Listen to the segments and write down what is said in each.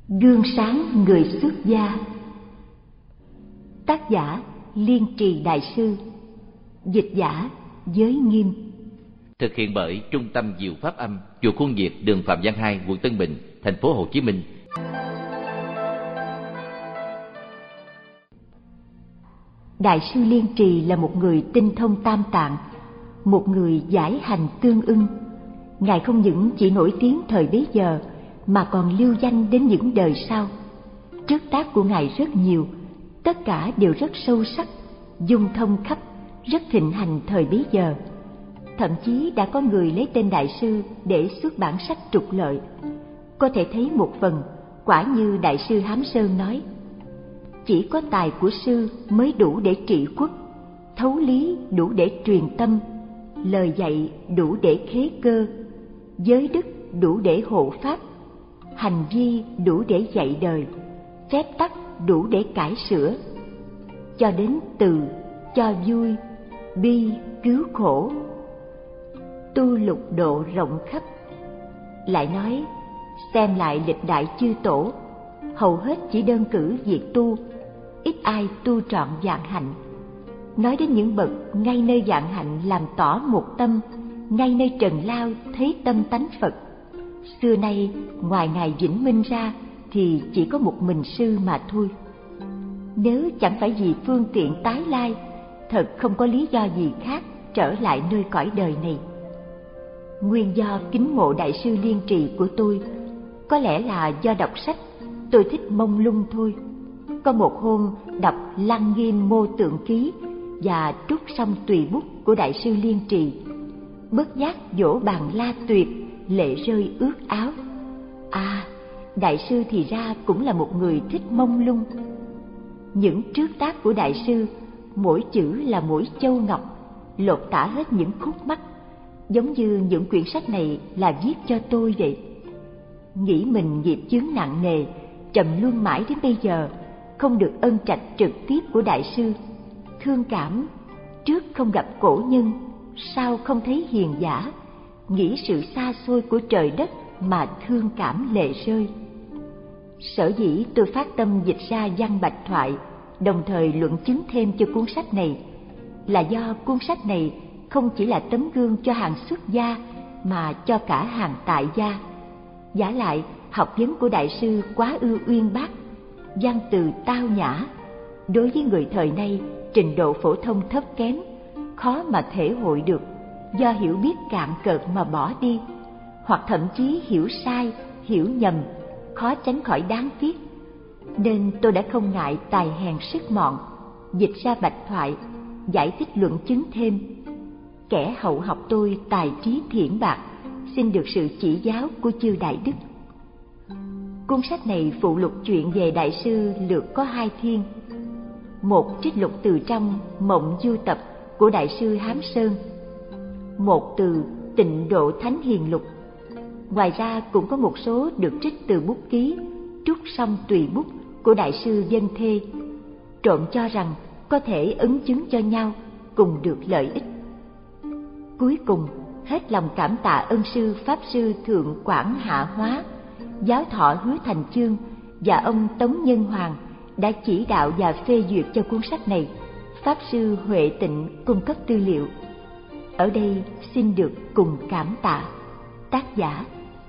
Gương sáng người xuất gia. Tác giả Liên Trì Đại Sư. Dịch giả Giới Nghiêm. Thực hiện bởi Trung tâm Diệu Pháp Âm, chùa Khuôn Việt, đường Phạm Văn 2, quận Tân Bình, thành phố Hồ Chí Minh. Đại sư Liên Trì là một người tinh thông tam tạng, một người giải hành tương ưng. Ngài không những chỉ nổi tiếng thời bấy giờ mà còn lưu danh đến những đời sau. Trước tác của Ngài rất nhiều, tất cả đều rất sâu sắc, dung thông khắp, rất thịnh hành thời bấy giờ. Thậm chí đã có người lấy tên đại sư để xuất bản sách trục lợi. Có thể thấy một phần, quả như đại sư Hám Sơn nói: chỉ có tài của sư mới đủ để trị quốc, thấu lý đủ để truyền tâm, lời dạy đủ để khế cơ, giới đức đủ để hộ pháp, hành vi đủ để dạy đời, phép tắc đủ để cải sửa, cho đến từ, cho vui, bi, cứu khổ, tu lục độ rộng khắp. Lại nói, xem lại lịch đại chư tổ, hầu hết chỉ đơn cử việc tu, ít ai tu trọn vạn hạnh. Nói đến những bậc ngay nơi vạn hạnh làm tỏ một tâm, ngay nơi trần lao thấy tâm tánh Phật. Xưa nay ngoài Ngài Vĩnh Minh ra thì chỉ có một mình sư mà thôi. Nếu chẳng phải vì phương tiện tái lai, thật không có lý do gì khác trở lại nơi cõi đời này. Nguyên do kính mộ đại sư Liên Trì của tôi có lẽ là do đọc sách tôi thích mông lung thôi. Có một hôm đọc Lăng Nghiêm Mô Tượng Ký và trút xong tùy bút của đại sư Liên Trì, bất giác vỗ bàn la tuyệt, lệ rơi ướt áo. À, đại sư thì ra cũng là một người thích mông lung. Những trước tác của đại sư, mỗi chữ là mỗi châu ngọc, lột tả hết những khúc mắc, giống như những quyển sách này là viết cho tôi vậy. Nghĩ mình nghiệp chướng nặng nề, trầm luân mãi đến bây giờ, không được ân trạch trực tiếp của đại sư. Thương cảm, trước không gặp cổ nhân, sao không thấy hiền giả, nghĩ sự xa xôi của trời đất mà thương cảm lệ rơi. Sở dĩ tôi phát tâm dịch ra văn bạch thoại, đồng thời luận chứng thêm cho cuốn sách này, là do cuốn sách này không chỉ là tấm gương cho hàng xuất gia mà cho cả hàng tại gia. Vả lại, học vấn của đại sư quá ư uyên bác, văn từ tao nhã. Đối với người thời nay, trình độ phổ thông thấp kém, khó mà thể hội được, do hiểu biết cạn cợt mà bỏ đi, hoặc thậm chí hiểu sai, hiểu nhầm, khó tránh khỏi đáng tiếc. Nên tôi đã không ngại tài hèn sức mọn, dịch ra bạch thoại, giải thích luận chứng thêm. Kẻ hậu học tôi tài trí thiển bạc, xin được sự chỉ giáo của chư đại đức. Cuốn sách này phụ lục chuyện về đại sư lược có 2 thiên. Một trích lục từ trong Mộng Du Tập của đại sư Hám Sơn, một từ Tịnh Độ Thánh Hiền Lục. Ngoài ra cũng có một số được trích từ bút ký trút xong tùy bút của đại sư Dân Thê, trộn cho rằng có thể ứng chứng cho nhau, cùng được lợi ích. Cuối cùng, hết lòng cảm tạ ân sư Pháp sư Thượng Quảng Hạ Hóa, Giáo thọ Hứa Thành Chương và ông Tống Nhân Hoàng đã chỉ đạo và phê duyệt cho cuốn sách này. Pháp sư Huệ Tịnh cung cấp tư liệu. Ở đây xin được cùng cảm tạ. Tác giả.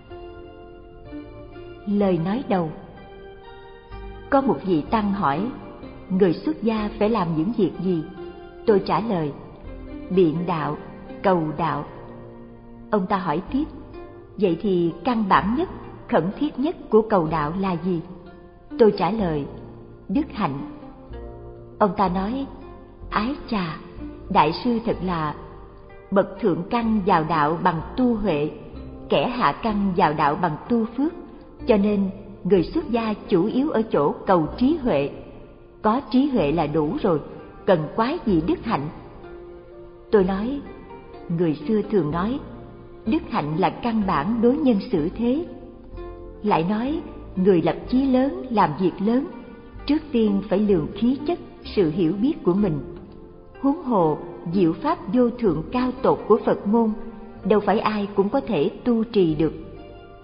Lời nói đầu. Có một vị tăng hỏi, người xuất gia phải làm những việc gì? Tôi trả lời, biện đạo, cầu đạo. Ông ta hỏi tiếp, vậy thì căn bản nhất, khẩn thiết nhất của cầu đạo là gì? Tôi trả lời, đức hạnh. Ông ta nói, ái chà, đại sư thật là bậc thượng căn vào đạo bằng tu huệ, kẻ hạ căn vào đạo bằng tu phước, cho nên người xuất gia chủ yếu ở chỗ cầu trí huệ. Có trí huệ là đủ rồi, cần quái gì đức hạnh? Tôi nói, người xưa thường nói, đức hạnh là căn bản đối nhân xử thế. Lại nói, người lập chí lớn, làm việc lớn, trước tiên phải lường khí chất, sự hiểu biết của mình. Huống hồ, diệu pháp vô thượng cao tột của Phật môn, đâu phải ai cũng có thể tu trì được.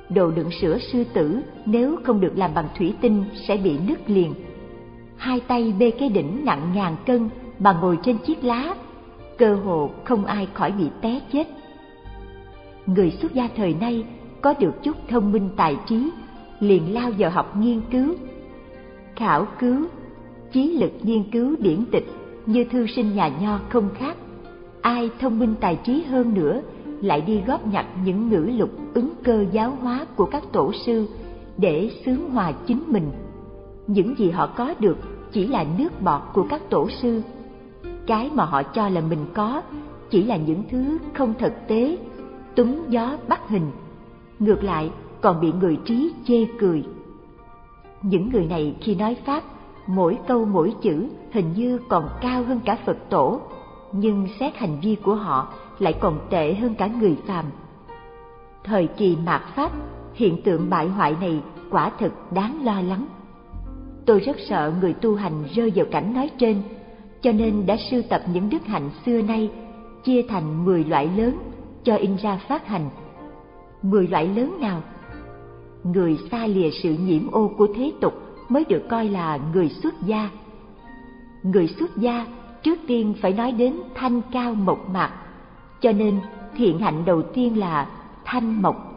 Đồ đựng sữa sư tử nếu không được làm bằng thủy tinh sẽ bị nứt liền. Hai tay bê cái đỉnh nặng ngàn cân mà ngồi trên chiếc lá, cơ hồ không ai khỏi bị té chết. Người xuất gia thời nay có được chút thông minh tài trí, liền lao vào học nghiên cứu, khảo cứu, chí lực nghiên cứu điển tịch như thư sinh nhà nho không khác. Ai thông minh tài trí hơn nữa lại đi góp nhặt những ngữ lục ứng cơ giáo hóa của các tổ sư để xướng hòa chính mình. Những gì họ có được chỉ là nước bọt của các tổ sư. Cái mà họ cho là mình có chỉ là những thứ không thực tế, túng gió bắt hình, ngược lại còn bị người trí chê cười. Những người này khi nói pháp, mỗi câu mỗi chữ hình như còn cao hơn cả Phật tổ, nhưng xét hành vi của họ lại còn tệ hơn cả người phàm. Thời kỳ mạt pháp, hiện tượng bại hoại này quả thực đáng lo lắng. Tôi rất sợ người tu hành rơi vào cảnh nói trên, cho nên đã sưu tập những đức hạnh xưa nay, chia thành 10 loại lớn cho in ra phát hành. 10 loại lớn nào? Người xa lìa sự nhiễm ô của thế tục mới được coi là người xuất gia. Người xuất gia trước tiên phải nói đến thanh cao mộc mạc, cho nên thiện hạnh đầu tiên là thanh mộc.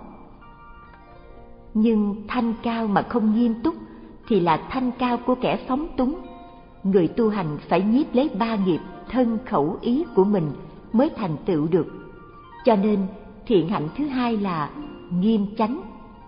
Nhưng thanh cao mà không nghiêm túc thì là thanh cao của kẻ phóng túng. Người tu hành phải nhiếp lấy 3 nghiệp thân khẩu ý của mình mới thành tựu được. Cho nên thiện hạnh thứ hai là nghiêm chánh.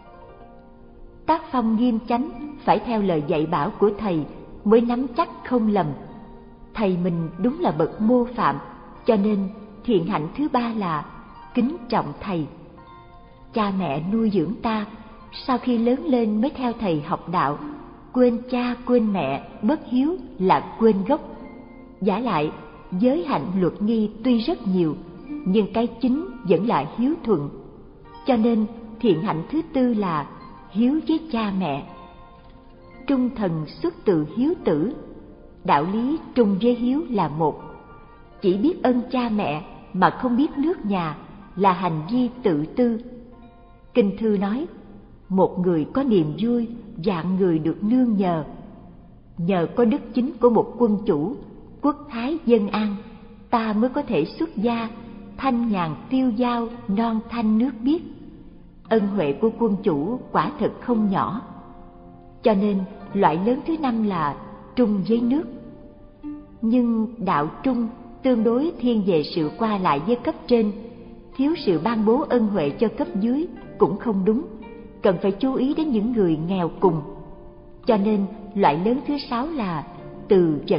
Tác phong nghiêm chánh phải theo lời dạy bảo của thầy mới nắm chắc không lầm. Thầy mình đúng là bậc mô phạm, cho nên thiện hạnh thứ ba là kính trọng thầy. Cha mẹ nuôi dưỡng ta, sau khi lớn lên mới theo thầy học đạo, quên cha quên mẹ, bất hiếu là quên gốc. Vả lại, giới hạnh luật nghi tuy rất nhiều, nhưng cái chính vẫn là hiếu thuận. Cho nên thiện hạnh thứ tư là hiếu với cha mẹ. Trung thần xuất từ hiếu tử, đạo lý trung với hiếu là một. Chỉ biết ơn cha mẹ mà không biết nước nhà là hành vi tự tư. Kinh thư nói, một người có niềm vui, vạn người được nương nhờ. Nhờ có đức chính của một quân chủ, quốc thái dân an, ta mới có thể xuất gia, thanh nhàn tiêu dao, non thanh nước biếc. Ân huệ của quân chủ quả thật không nhỏ. Cho nên loại lớn thứ năm là trung với nước. Nhưng đạo trung tương đối thiên về sự qua lại với cấp trên, thiếu sự ban bố ân huệ cho cấp dưới cũng không đúng, cần phải chú ý đến những người nghèo cùng. Cho nên loại lớn thứ sáu là từ vật.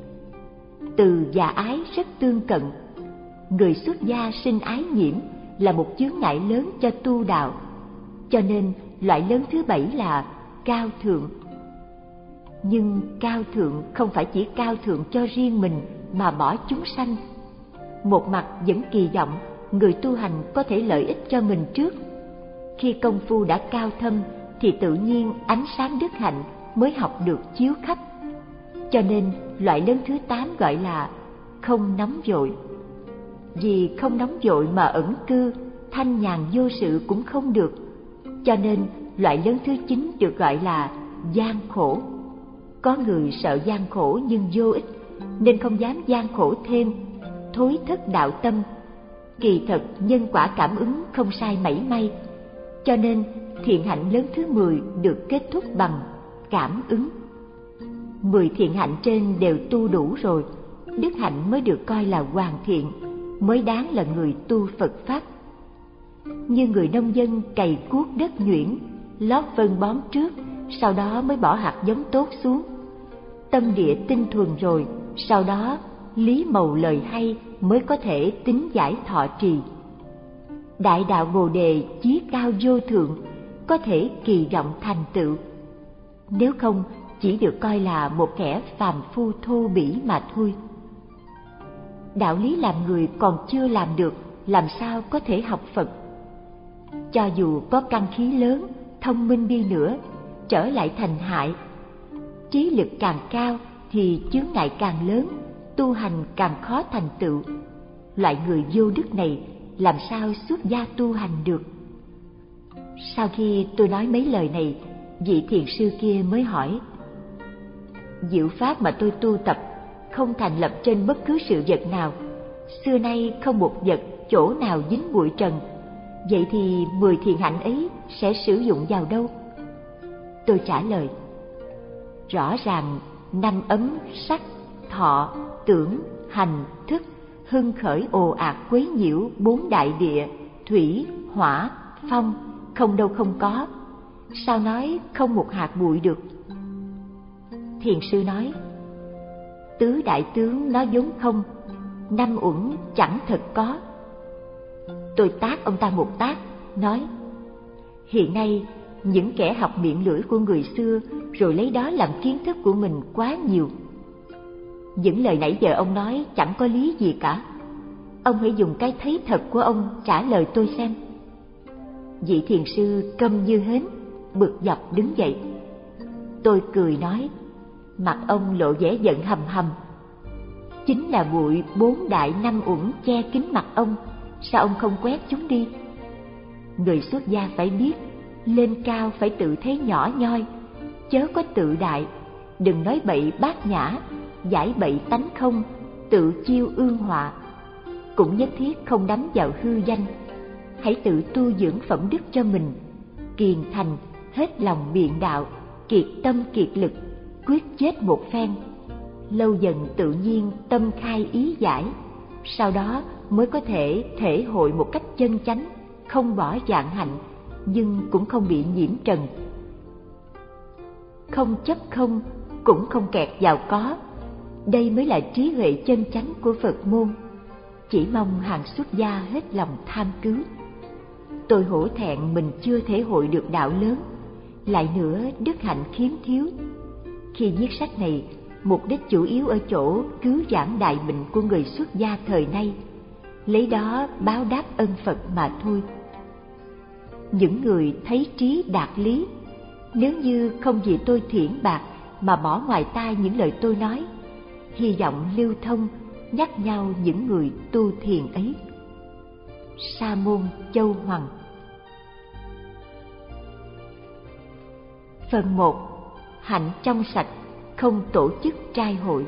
Từ và ái rất tương cận. Người xuất gia sinh ái nhiễm là một chướng ngại lớn cho tu đạo. Cho nên loại lớn thứ bảy là cao thượng. Nhưng cao thượng không phải chỉ cao thượng cho riêng mình mà bỏ chúng sanh. Một mặt vẫn kỳ vọng người tu hành có thể lợi ích cho mình trước. Khi công phu đã cao thâm thì tự nhiên ánh sáng đức hạnh mới học được chiếu khắp. Cho nên loại lớn thứ 8 gọi là không nóng vội. Vì không nóng vội mà ẩn cư, thanh nhàn vô sự cũng không được. Cho nên loại lớn thứ 9 được gọi là gian khổ. Có người sợ gian khổ nhưng vô ích, nên không dám gian khổ thêm, thối thất đạo tâm. Kỳ thật nhân quả cảm ứng không sai mảy may. Cho nên thiện hạnh lớn thứ 10 được kết thúc bằng cảm ứng. 10 thiện hạnh trên đều tu đủ rồi, đức hạnh mới được coi là hoàn thiện, mới đáng là người tu Phật Pháp. Như người nông dân cày cuốc đất nhuyễn, lót phân bón trước, sau đó mới bỏ hạt giống tốt xuống. Tâm địa tinh thuần rồi, sau đó lý mầu lời hay mới có thể tính giải thọ trì. Đại đạo Bồ Đề chí cao vô thượng, có thể kỳ vọng thành tựu. Nếu không, chỉ được coi là một kẻ phàm phu thô bỉ mà thôi. Đạo lý làm người còn chưa làm được, làm sao có thể học Phật? Cho dù có căn khí lớn, thông minh đi nữa, trở lại thành hại. Trí lực càng cao thì chướng ngại càng lớn, tu hành càng khó thành tựu. Loại người vô đức này làm sao xuất gia tu hành được? Sau khi tôi nói mấy lời này, vị thiền sư kia mới hỏi: diệu pháp mà tôi tu tập không thành lập trên bất cứ sự vật nào, xưa nay không một vật chỗ nào dính bụi trần, vậy thì 10 thiền hạnh ấy sẽ sử dụng vào đâu? Tôi trả lời: rõ ràng 5 ấm sắc, thọ, tưởng, hành, thức hưng khởi ồ ạt quấy nhiễu 4 đại địa, thủy, hỏa, phong, không đâu không có, sao nói không một hạt bụi được? Thiền sư nói: tứ đại tướng nó vốn không, 5 uẩn chẳng thật có. Tôi tát ông ta một tát, nói: hiện nay những kẻ học miệng lưỡi của người xưa rồi lấy đó làm kiến thức của mình quá nhiều. Những lời nãy giờ ông nói chẳng có lý gì cả. Ông hãy dùng cái thấy thật của ông trả lời tôi xem. Vị thiền sư câm như hến, bực dọc đứng dậy. Tôi cười nói, mặt ông lộ vẻ giận hầm hầm: chính là bụi 4 đại 5 uẩn che kín mặt ông, sao ông không quét chúng đi? Người xuất gia phải biết, lên cao phải tự thấy nhỏ nhoi, chớ có tự đại, đừng nói bậy bát nhã, giải bậy tánh không, tự chiêu ương họa. Cũng nhất thiết không đắm vào hư danh, hãy tự tu dưỡng phẩm đức cho mình, kiền thành, hết lòng biện đạo, kiệt tâm kiệt lực, quyết chết một phen. Lâu dần tự nhiên tâm khai ý giải, sau đó mới có thể thể hội một cách chân chánh, không bỏ vạn hạnh, nhưng cũng không bị nhiễm trần. Không chấp không, cũng không kẹt vào có. Đây mới là trí huệ chân chánh của Phật môn. Chỉ mong hàng xuất gia hết lòng tham cứu. Tôi hổ thẹn mình chưa thể hội được đạo lớn, lại nữa đức hạnh khiếm thiếu. Khi viết sách này, mục đích chủ yếu ở chỗ cứu vãn đại bệnh của người xuất gia thời nay, lấy đó báo đáp ân Phật mà thôi. Những người thấy trí đạt lý, nếu như không vì tôi thiển bạc mà bỏ ngoài tai những lời tôi nói, hy vọng lưu thông nhắc nhau những người tu thiền ấy. Sa môn Châu Hoằng. Phần 1. Hạnh trong sạch, không tổ chức trai hội.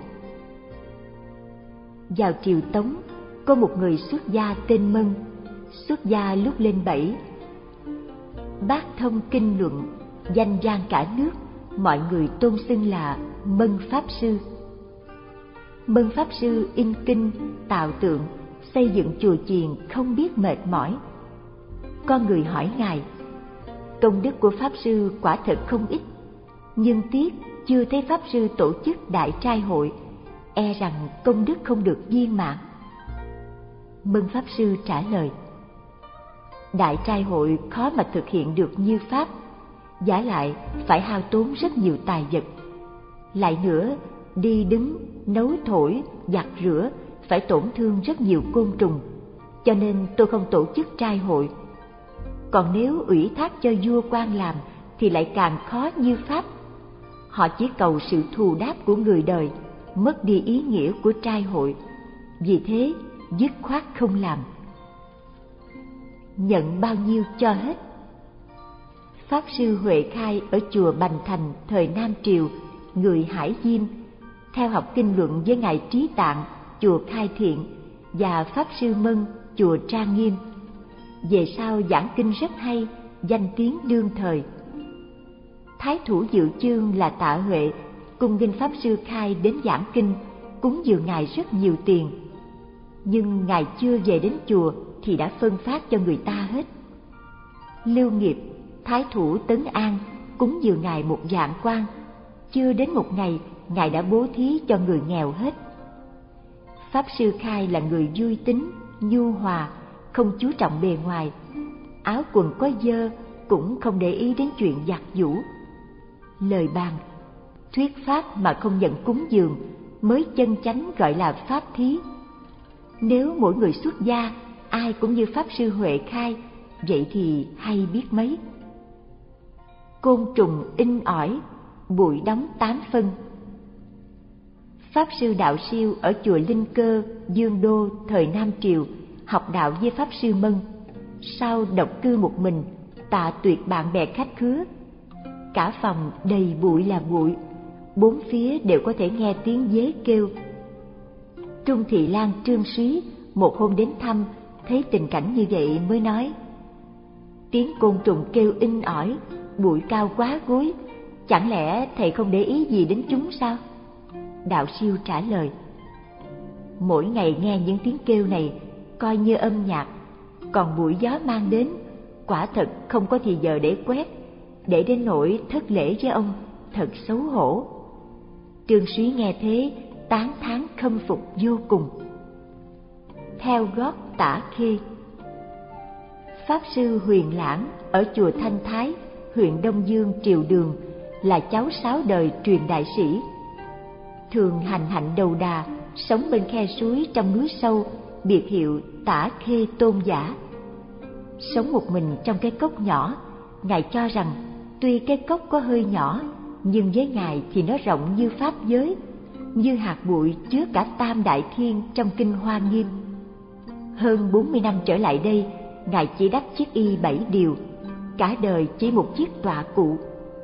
Vào triều Tống, có một người xuất gia tên Mân. Xuất gia lúc lên 7, bác thông kinh luận, danh vang cả nước, mọi người tôn xưng là Mân Pháp Sư. Mân Pháp Sư in kinh, tạo tượng, xây dựng chùa chiền không biết mệt mỏi. Con người hỏi ngài: công đức của Pháp Sư quả thật không ít, nhưng tiếc chưa thấy Pháp Sư tổ chức đại trai hội, e rằng công đức không được viên mãn. Mân Pháp Sư trả lời: đại trai hội khó mà thực hiện được như Pháp, vả lại phải hao tốn rất nhiều tài vật. Lại nữa, đi đứng, nấu thổi, giặt rửa phải tổn thương rất nhiều côn trùng, cho nên tôi không tổ chức trai hội. Còn nếu ủy thác cho vua quan làm thì lại càng khó như Pháp. Họ chỉ cầu sự thù đáp của người đời, mất đi ý nghĩa của trai hội, vì thế dứt khoát không làm. Nhận bao nhiêu cho hết. Pháp Sư Huệ Khai ở chùa Bành Thành thời Nam Triều, người Hải Diêm, theo học kinh luận với ngài Trí Tạng, chùa Khai Thiện, và Pháp Sư Mân, chùa Trang Nghiêm. Về sau giảng kinh rất hay, danh tiếng đương thời. Thái thủ dự chương là Tạ Huệ cung nghinh Pháp Sư Khai đến giảng kinh, cúng dường ngài rất nhiều tiền. Nhưng ngài chưa về đến chùa thì đã phân phát cho người ta hết. Lưu Nghiệp, Thái thủ Tấn An cúng dường ngài 1 vạn quan, chưa đến 1 ngày ngài đã bố thí cho người nghèo hết. Pháp Sư Khai là người vui tính, nhu hòa, không chú trọng bề ngoài, áo quần có dơ cũng không để ý đến chuyện giặt giũ. Lời bàn, thuyết pháp mà không nhận cúng dường mới chân chánh gọi là pháp thí. Nếu mỗi người xuất gia ai cũng như Pháp Sư Huệ Khai, vậy thì hay biết mấy. Côn trùng in ỏi, bụi đóng 8 phân. Pháp Sư Đạo Siêu ở chùa Linh Cơ, Dương Đô thời Nam Triều học đạo với Pháp Sư Mân, sau độc cư một mình, tạ tuyệt bạn bè khách khứa. Cả phòng đầy bụi là bụi, bốn phía đều có thể nghe tiếng dế kêu. Trung Thị Lan trương súy một hôm đến thăm, thấy tình cảnh như vậy mới nói: tiếng côn trùng kêu inh ỏi, bụi cao quá gối, chẳng lẽ thầy không để ý gì đến chúng sao? Đạo Siêu trả lời: mỗi ngày nghe những tiếng kêu này coi như âm nhạc, còn bụi gió mang đến quả thật không có thì giờ để quét, để đến nỗi thất lễ với ông, thật xấu hổ. Trương Súy nghe thế tán thán khâm phục vô cùng. Theo gót Tả Khê. Pháp sư Huyền Lãng ở chùa Thanh Thái, huyện Đông Dương, Triều Đường, là cháu 6 đời truyền đại sĩ. Thường hành hạnh đầu đà, sống bên khe suối trong núi sâu, biệt hiệu Tả Khê Tôn Giả. Sống một mình trong cái cốc nhỏ, Ngài cho rằng tuy cái cốc có hơi nhỏ, nhưng với Ngài thì nó rộng như pháp giới, như hạt bụi chứa cả tam đại thiên trong kinh Hoa Nghiêm. Hơn 40 năm trở lại đây, Ngài chỉ đắp chiếc y 7 điều, cả đời chỉ một chiếc tọa cụ.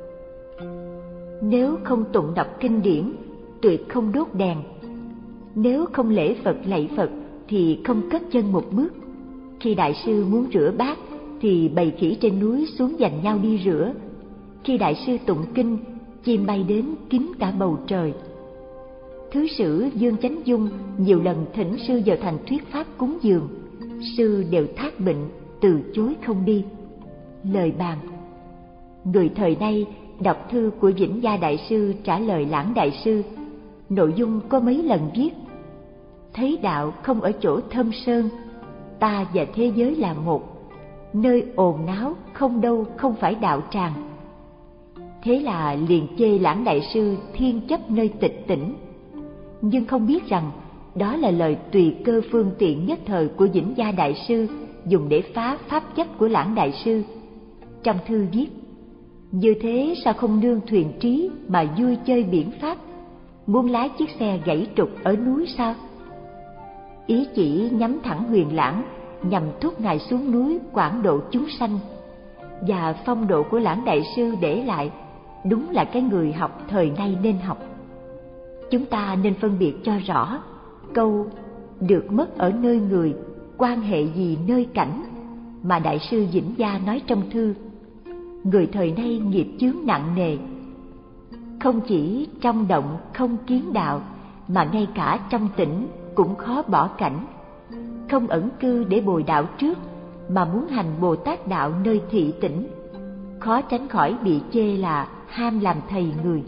Nếu không tụng đọc kinh điển, tuyệt không đốt đèn. Nếu không lễ Phật lạy Phật thì không cất chân một bước. Khi đại sư muốn rửa bát thì bầy khỉ trên núi xuống giành nhau đi rửa. Khi đại sư tụng kinh, chim bay đến kín cả bầu trời. Thứ sử Dương Chánh Dung nhiều lần thỉnh sư vào thành thuyết pháp cúng dường, sư đều thác bệnh, từ chối không đi. Lời bàn: người thời nay đọc thư của Vĩnh Gia Đại Sư trả lời Lãng Đại Sư, nội dung có mấy lần viết: thấy đạo không ở chỗ thâm sơn, ta và thế giới là một, nơi ồn náo không đâu không phải đạo tràng. Thế là liền chê Lãng Đại Sư thiên chấp nơi tịch tỉnh, nhưng không biết rằng đó là lời tùy cơ phương tiện nhất thời của Vĩnh Gia Đại Sư dùng để phá pháp chấp của Lãng Đại Sư. Trong thư viết: như thế sao không nương thuyền trí mà vui chơi biển pháp, muốn lái chiếc xe gãy trục ở núi sao? Ý chỉ nhắm thẳng Huyền Lãng nhằm thúc Ngài xuống núi quảng độ chúng sanh. Và phong độ của Lãng Đại Sư để lại đúng là cái người học thời nay nên học. Chúng ta nên phân biệt cho rõ câu được mất ở nơi người, quan hệ gì nơi cảnh mà Đại sư Vĩnh Gia nói trong thư. Người thời nay nghiệp chướng nặng nề, không chỉ trong động không kiến đạo, mà ngay cả trong tỉnh cũng khó bỏ cảnh. Không ẩn cư để bồi đạo trước, mà muốn hành Bồ Tát đạo nơi thị tỉnh, khó tránh khỏi bị chê là ham làm thầy người.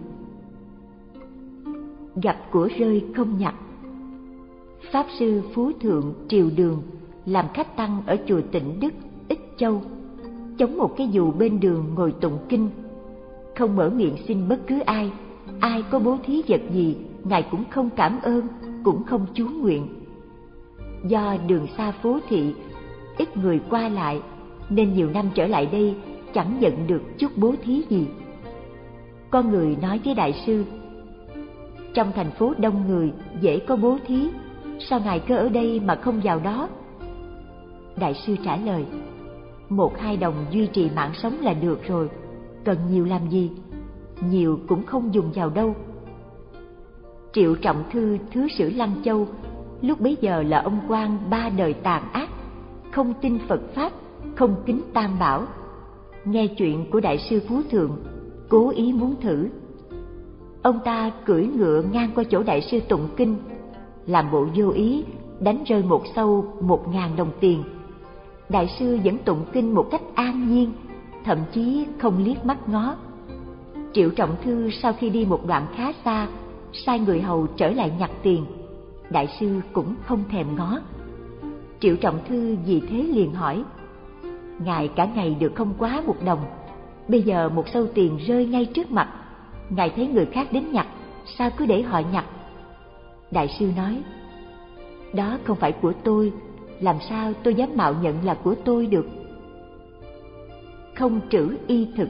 Gặp của rơi không nhặt. Pháp sư Phú Thượng Triều Đường làm khách tăng ở chùa Tịnh Đức, Ích Châu, chống một cái dù bên đường ngồi tụng kinh, không mở miệng xin bất cứ ai. Ai có bố thí vật gì, Ngài cũng không cảm ơn, cũng không chú nguyện. Do đường xa phố thị, ít người qua lại, nên nhiều năm trở lại đây chẳng nhận được chút bố thí gì. Con người nói với Đại sư: trong thành phố đông người, dễ có bố thí, sao Ngài cứ ở đây mà không vào đó? Đại sư trả lời: 1-2 đồng duy trì mạng sống là được rồi, cần nhiều làm gì? Nhiều cũng không dùng vào đâu. Triệu Trọng Thư thứ sử Lăng Châu lúc bấy giờ là ông quan 3 đời tàn ác, không tin Phật pháp, không kính Tam Bảo. Nghe chuyện của Đại sư Phú Thượng, cố ý muốn thử. Ông ta cưỡi ngựa ngang qua chỗ Đại sư tụng kinh, làm bộ vô ý đánh rơi một sâu 1.000 đồng tiền. Đại sư vẫn tụng kinh một cách an nhiên, thậm chí không liếc mắt ngó. Triệu Trọng Thư sau khi đi một đoạn khá xa, sai người hầu trở lại nhặt tiền. Đại sư cũng không thèm ngó. Triệu Trọng Thư vì thế liền hỏi: Ngài cả ngày được không quá 1 đồng, bây giờ một sâu tiền rơi ngay trước mặt, Ngài thấy người khác đến nhặt, sao cứ để họ nhặt? Đại sư nói: đó không phải của tôi, làm sao tôi dám mạo nhận là của tôi được? Không trữ y thực.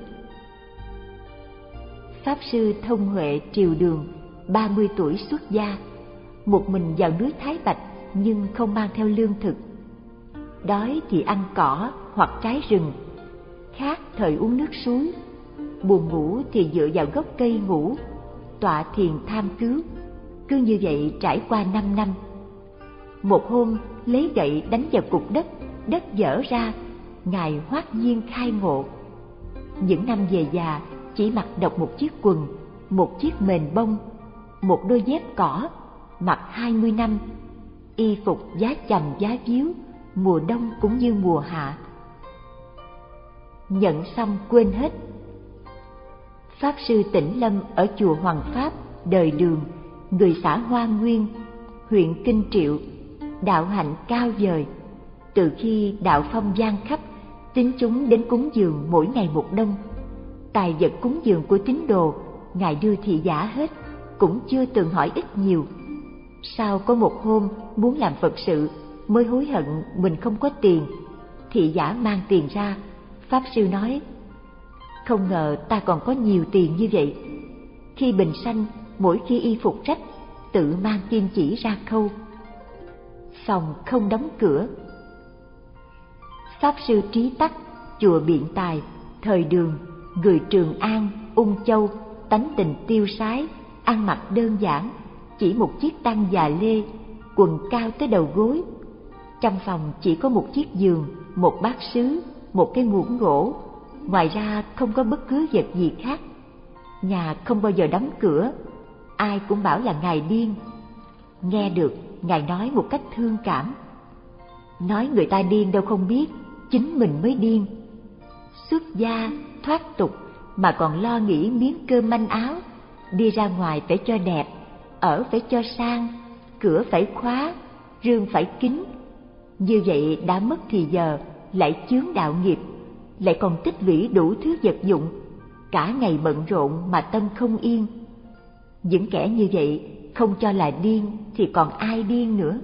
Pháp sư Thông Huệ Triều Đường 30 tuổi xuất gia, một mình vào núi Thái Bạch nhưng không mang theo lương thực. Đói thì ăn cỏ hoặc trái rừng, khát thời uống nước suối, buồn ngủ thì dựa vào gốc cây ngủ, tọa thiền tham cứu. Cứ như vậy trải qua 5 năm. Một hôm lấy gậy đánh vào cục đất, đất vỡ ra, Ngài hoát nhiên khai ngộ. Những năm về già chỉ mặc độc một chiếc quần, một chiếc mền bông, một đôi dép cỏ, mặc 20 năm, y phục giá chằm giá víu, mùa đông cũng như mùa hạ. Nhận xong quên hết. Pháp sư Tĩnh Lâm ở chùa Hoàng Pháp, đời Đường, người xã Hoa Nguyên, huyện Kinh Triệu, đạo hạnh cao vời. Từ khi đạo phong vang khắp, tín chúng đến cúng dường mỗi ngày một đông. Tài vật cúng dường của tín đồ Ngài đưa thị giả hết, cũng chưa từng hỏi ít nhiều. Sau có một hôm muốn làm Phật sự, mới hối hận mình không có tiền. Thị giả mang tiền ra, Pháp sư nói: không ngờ ta còn có nhiều tiền như vậy. Khi bình sanh, mỗi khi y phục rách, tự mang kim chỉ ra khâu. Phòng không đóng cửa. Pháp sư Trí Tắc, chùa Biện Tài, thời Đường, người Trường An, Ung Châu, tánh tình tiêu sái, ăn mặc đơn giản, chỉ một chiếc tang già lê, quần cao tới đầu gối. Trong phòng chỉ có một chiếc giường, một bát sứ, một cái muỗng gỗ, ngoài ra không có bất cứ vật gì khác. Nhà không bao giờ đóng cửa, ai cũng bảo là Ngài điên. Nghe được, Ngài nói một cách thương cảm: nói người ta điên đâu không biết, chính mình mới điên. Xuất gia, thoát tục mà còn lo nghĩ miếng cơm manh áo, đi ra ngoài phải cho đẹp, ở phải cho sang, cửa phải khóa, rương phải kín. Như vậy đã mất thì giờ, lại chướng đạo nghiệp, lại còn tích lũy đủ thứ vật dụng, cả ngày bận rộn mà tâm không yên. Những kẻ như vậy không cho là điên thì còn ai điên nữa.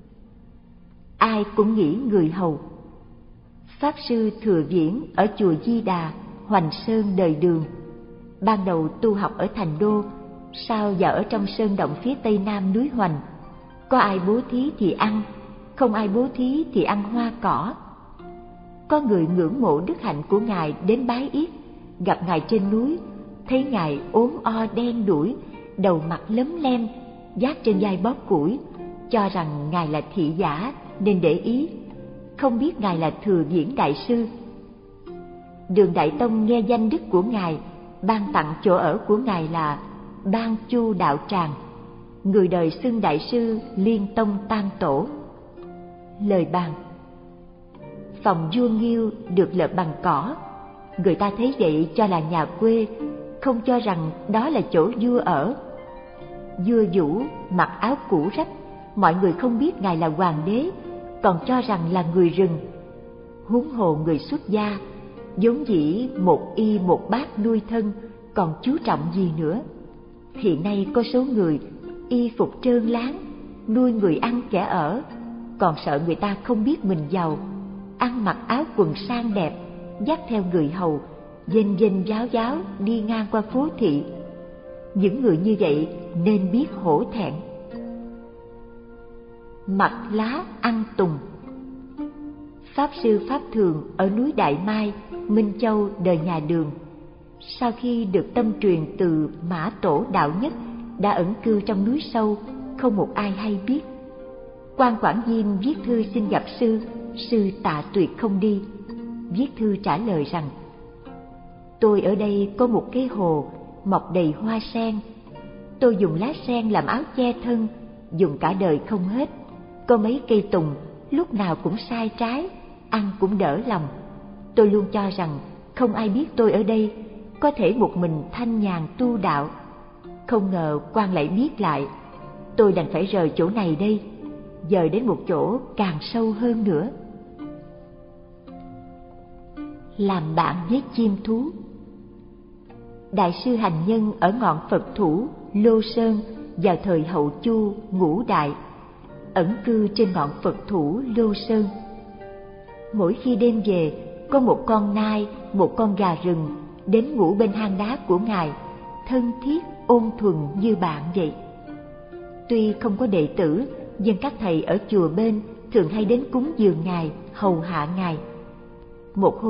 Ai cũng nghĩ người hầu. Pháp sư Thừa Viễn ở chùa Di Đà, Hoành Sơn, đời Đường, ban đầu tu học ở Thành Đô, sau vào ở trong sơn động phía tây nam núi Hoành. Có ai bố thí thì ăn, không ai bố thí thì ăn hoa cỏ. Có người ngưỡng mộ đức hạnh của Ngài đến bái yết, gặp Ngài trên núi, thấy Ngài ốm o đen đủi, đầu mặt lấm lem, vác trên vai bóp củi, cho rằng Ngài là thị giả nên để ý, không biết Ngài là Thừa Viễn Đại Sư. Đường Đại Tông nghe danh đức của Ngài, ban tặng chỗ ở của Ngài là Ban Chu Đạo Tràng, người đời xưng Đại Sư Liên Tông Tam Tổ. Lời bàn: phòng vua Nghiêu được lợp bằng cỏ, người ta thấy vậy cho là nhà quê, không cho rằng đó là chỗ vua ở. Vua Vũ mặc áo cũ rách, mọi người không biết Ngài là hoàng đế, còn cho rằng là người rừng. Huống hồ người xuất gia, vốn dĩ một y một bát nuôi thân, còn chú trọng gì nữa. Hiện nay có số người y phục trơn láng, nuôi người ăn kẻ ở, còn sợ người ta không biết mình giàu, ăn mặc áo quần sang đẹp, dắt theo người hầu, vênh vênh váo váo đi ngang qua phố thị. Những người như vậy nên biết hổ thẹn. Mặc lá ăn tùng. Pháp sư Pháp Thường ở núi Đại Mai, Minh Châu, đời nhà Đường, sau khi được tâm truyền từ Mã Tổ Đạo Nhất, đã ẩn cư trong núi sâu, không một ai hay biết. Quan Quảng Diên viết thư xin gặp sư, sư tạ tuyệt không đi. Viết thư trả lời rằng: tôi ở đây có một cái hồ mọc đầy hoa sen, tôi dùng lá sen làm áo che thân, dùng cả đời không hết. Có mấy cây tùng, lúc nào cũng sai trái, ăn cũng đỡ lòng. Tôi luôn cho rằng không ai biết tôi ở đây, có thể một mình thanh nhàn tu đạo. Không ngờ quan lại biết lại, tôi đành phải rời chỗ này đây, dời đến một chỗ càng sâu hơn nữa. Làm bạn với chim thú. Đại sư Hành Nhân ở ngọn Phật thủ Lô Sơn vào thời Hậu Chu Ngũ Đại, ẩn cư trên ngọn Phật thủ Lô Sơn. Mỗi khi đêm về, có một con nai, một con gà rừng đến ngủ bên hang đá của Ngài, thân thiết ôn thuần như bạn vậy. Tuy không có đệ tử, nhưng các thầy ở chùa bên thường hay đến cúng dường Ngài, hầu hạ Ngài. Một hôm,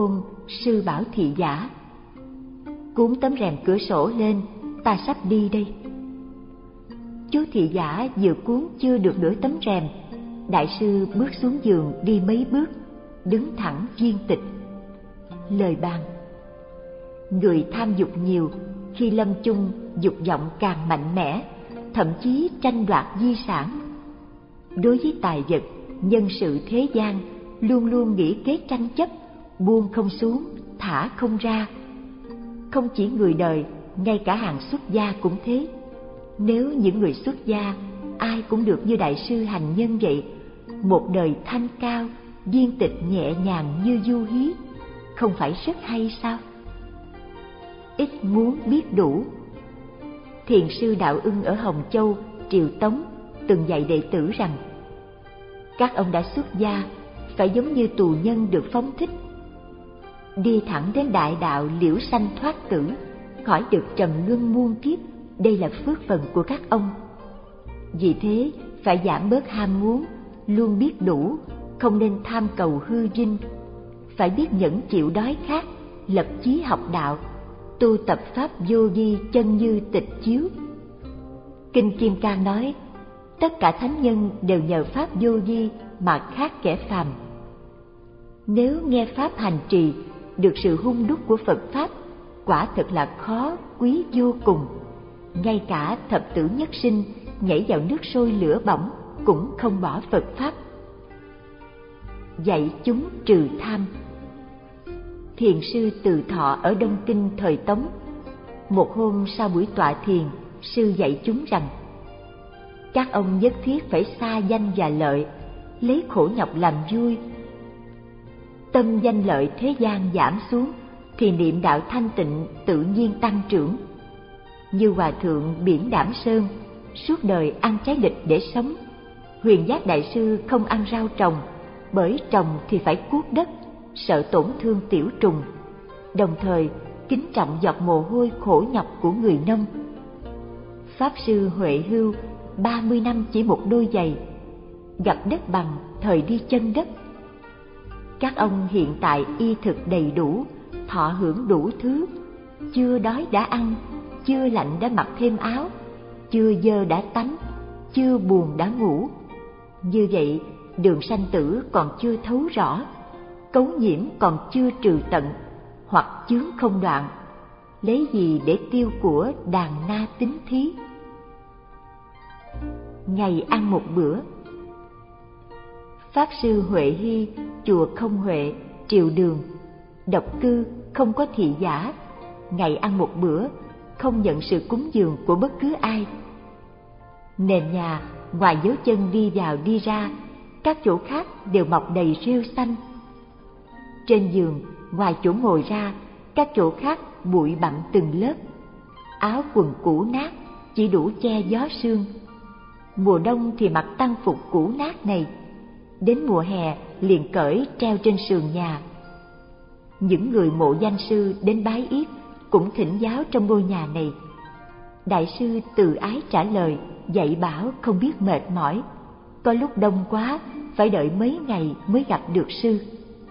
sư bảo thị giả: cuốn tấm rèm cửa sổ lên, ta sắp đi đây. Chú thị giả vừa cuốn chưa được nửa tấm rèm, đại sư bước xuống giường đi mấy bước, đứng thẳng viên tịch. Lời bàn: người tham dục nhiều, khi lâm chung dục vọng càng mạnh mẽ, thậm chí tranh đoạt di sản. Đối với tài vật, nhân sự thế gian, luôn luôn nghĩ kế tranh chấp, buông không xuống, thả không ra. Không chỉ người đời, ngay cả hàng xuất gia cũng thế. Nếu những người xuất gia ai cũng được như đại sư hành nhân vậy, một đời thanh cao, viên tịch nhẹ nhàng như du hí, không phải rất hay sao? Ít muốn biết đủ. Thiền sư Đạo Ưng ở Hồng Châu, Triều Tống từng dạy đệ tử rằng: các ông đã xuất gia, phải giống như tù nhân được phóng thích, đi thẳng đến đại đạo liễu sanh thoát tử, khỏi được trầm luân muôn kiếp. Đây là phước phần của các ông. Vì thế phải giảm bớt ham muốn, luôn biết đủ, không nên tham cầu hư vinh. Phải biết nhẫn chịu đói khát, lập chí học đạo, tu tập pháp vô vi chân như tịch chiếu. Kinh Kim Cang nói: tất cả thánh nhân đều nhờ pháp vô vi mà khác kẻ phàm. Nếu nghe pháp hành trì được sự hung đúc của Phật pháp, quả thật là khó quý vô cùng. Ngay cả thập tử nhất sinh nhảy vào nước sôi lửa bỏng cũng không bỏ Phật pháp. Dạy chúng trừ tham. Thiền sư Từ Thọ ở Đông Kinh thời Tống, một hôm sau buổi tọa thiền, sư dạy chúng rằng: các ông nhất thiết phải xa danh và lợi, lấy khổ nhọc làm vui. Tâm danh lợi thế gian giảm xuống, thì niệm đạo thanh tịnh tự nhiên tăng trưởng. Như Hòa Thượng Biển Đảm Sơn, suốt đời ăn trái nghịch để sống. Huyền Giác Đại Sư không ăn rau trồng, bởi trồng thì phải cuốc đất, sợ tổn thương tiểu trùng. Đồng thời kính trọng giọt mồ hôi khổ nhọc của người nông. Pháp Sư Huệ Hưu 30 năm chỉ một đôi giày, gặp đất bằng thời đi chân đất. Các ông hiện tại y thực đầy đủ, thọ hưởng đủ thứ, chưa đói đã ăn, chưa lạnh đã mặc thêm áo, chưa dơ đã tắm, chưa buồn đã ngủ. Như vậy, đường sanh tử còn chưa thấu rõ, cấu nhiễm còn chưa trừ tận, hoặc chướng không đoạn, lấy gì để tiêu của đàn na tính thí. Ngày ăn một bữa. Pháp Sư Huệ Hy, chùa Không Huệ, Triều Đường, độc cư, không có thị giả, ngày ăn một bữa, không nhận sự cúng dường của bất cứ ai. Nền nhà, ngoài dấu chân đi vào đi ra, các chỗ khác đều mọc đầy rêu xanh. Trên giường, ngoài chỗ ngồi ra, các chỗ khác bụi bặm từng lớp. Áo quần cũ nát, chỉ đủ che gió sương. Mùa đông thì mặc tăng phục cũ nát này, đến mùa hè liền cởi treo trên sườn nhà. Những người mộ danh sư đến bái yết cũng thỉnh giáo trong ngôi nhà này. Đại sư từ ái trả lời, dạy bảo không biết mệt mỏi, có lúc đông quá phải đợi mấy ngày mới gặp được sư.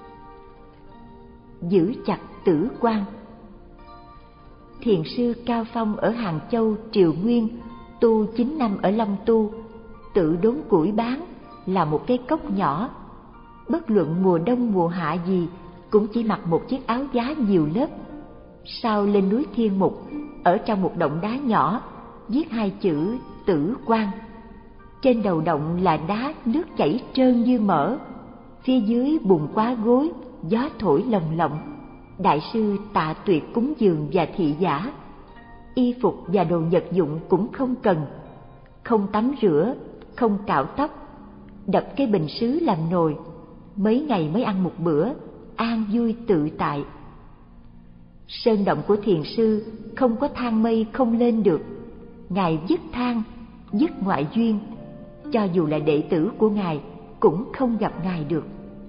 Giữ chặt tử quan. Thiền sư Cao Phong ở Hàng Châu, Triều Nguyên, tu 9 năm ở Long Tu, tự đốn củi bán, là một cái cốc nhỏ. Bất luận mùa đông mùa hạ gì, cũng chỉ mặc một chiếc áo giá nhiều lớp. Sau lên núi Thiên Mục, ở trong một động đá nhỏ, viết 2 chữ Tử Quan. Trên đầu động là đá nước chảy trơn như mỡ, phía dưới bùn quá gối, gió thổi lồng lộng. Đại sư tạ tuyệt cúng dường và thị giả. Y phục và đồ vật dụng cũng không cần, không tắm rửa, không cạo tóc, đập cái bình sứ làm nồi, mấy ngày mới ăn một bữa, an vui tự tại. Sơn động của thiền sư không có thang mây không lên được, ngài dứt thang, dứt ngoại duyên, cho dù là đệ tử của ngài cũng không gặp ngài được.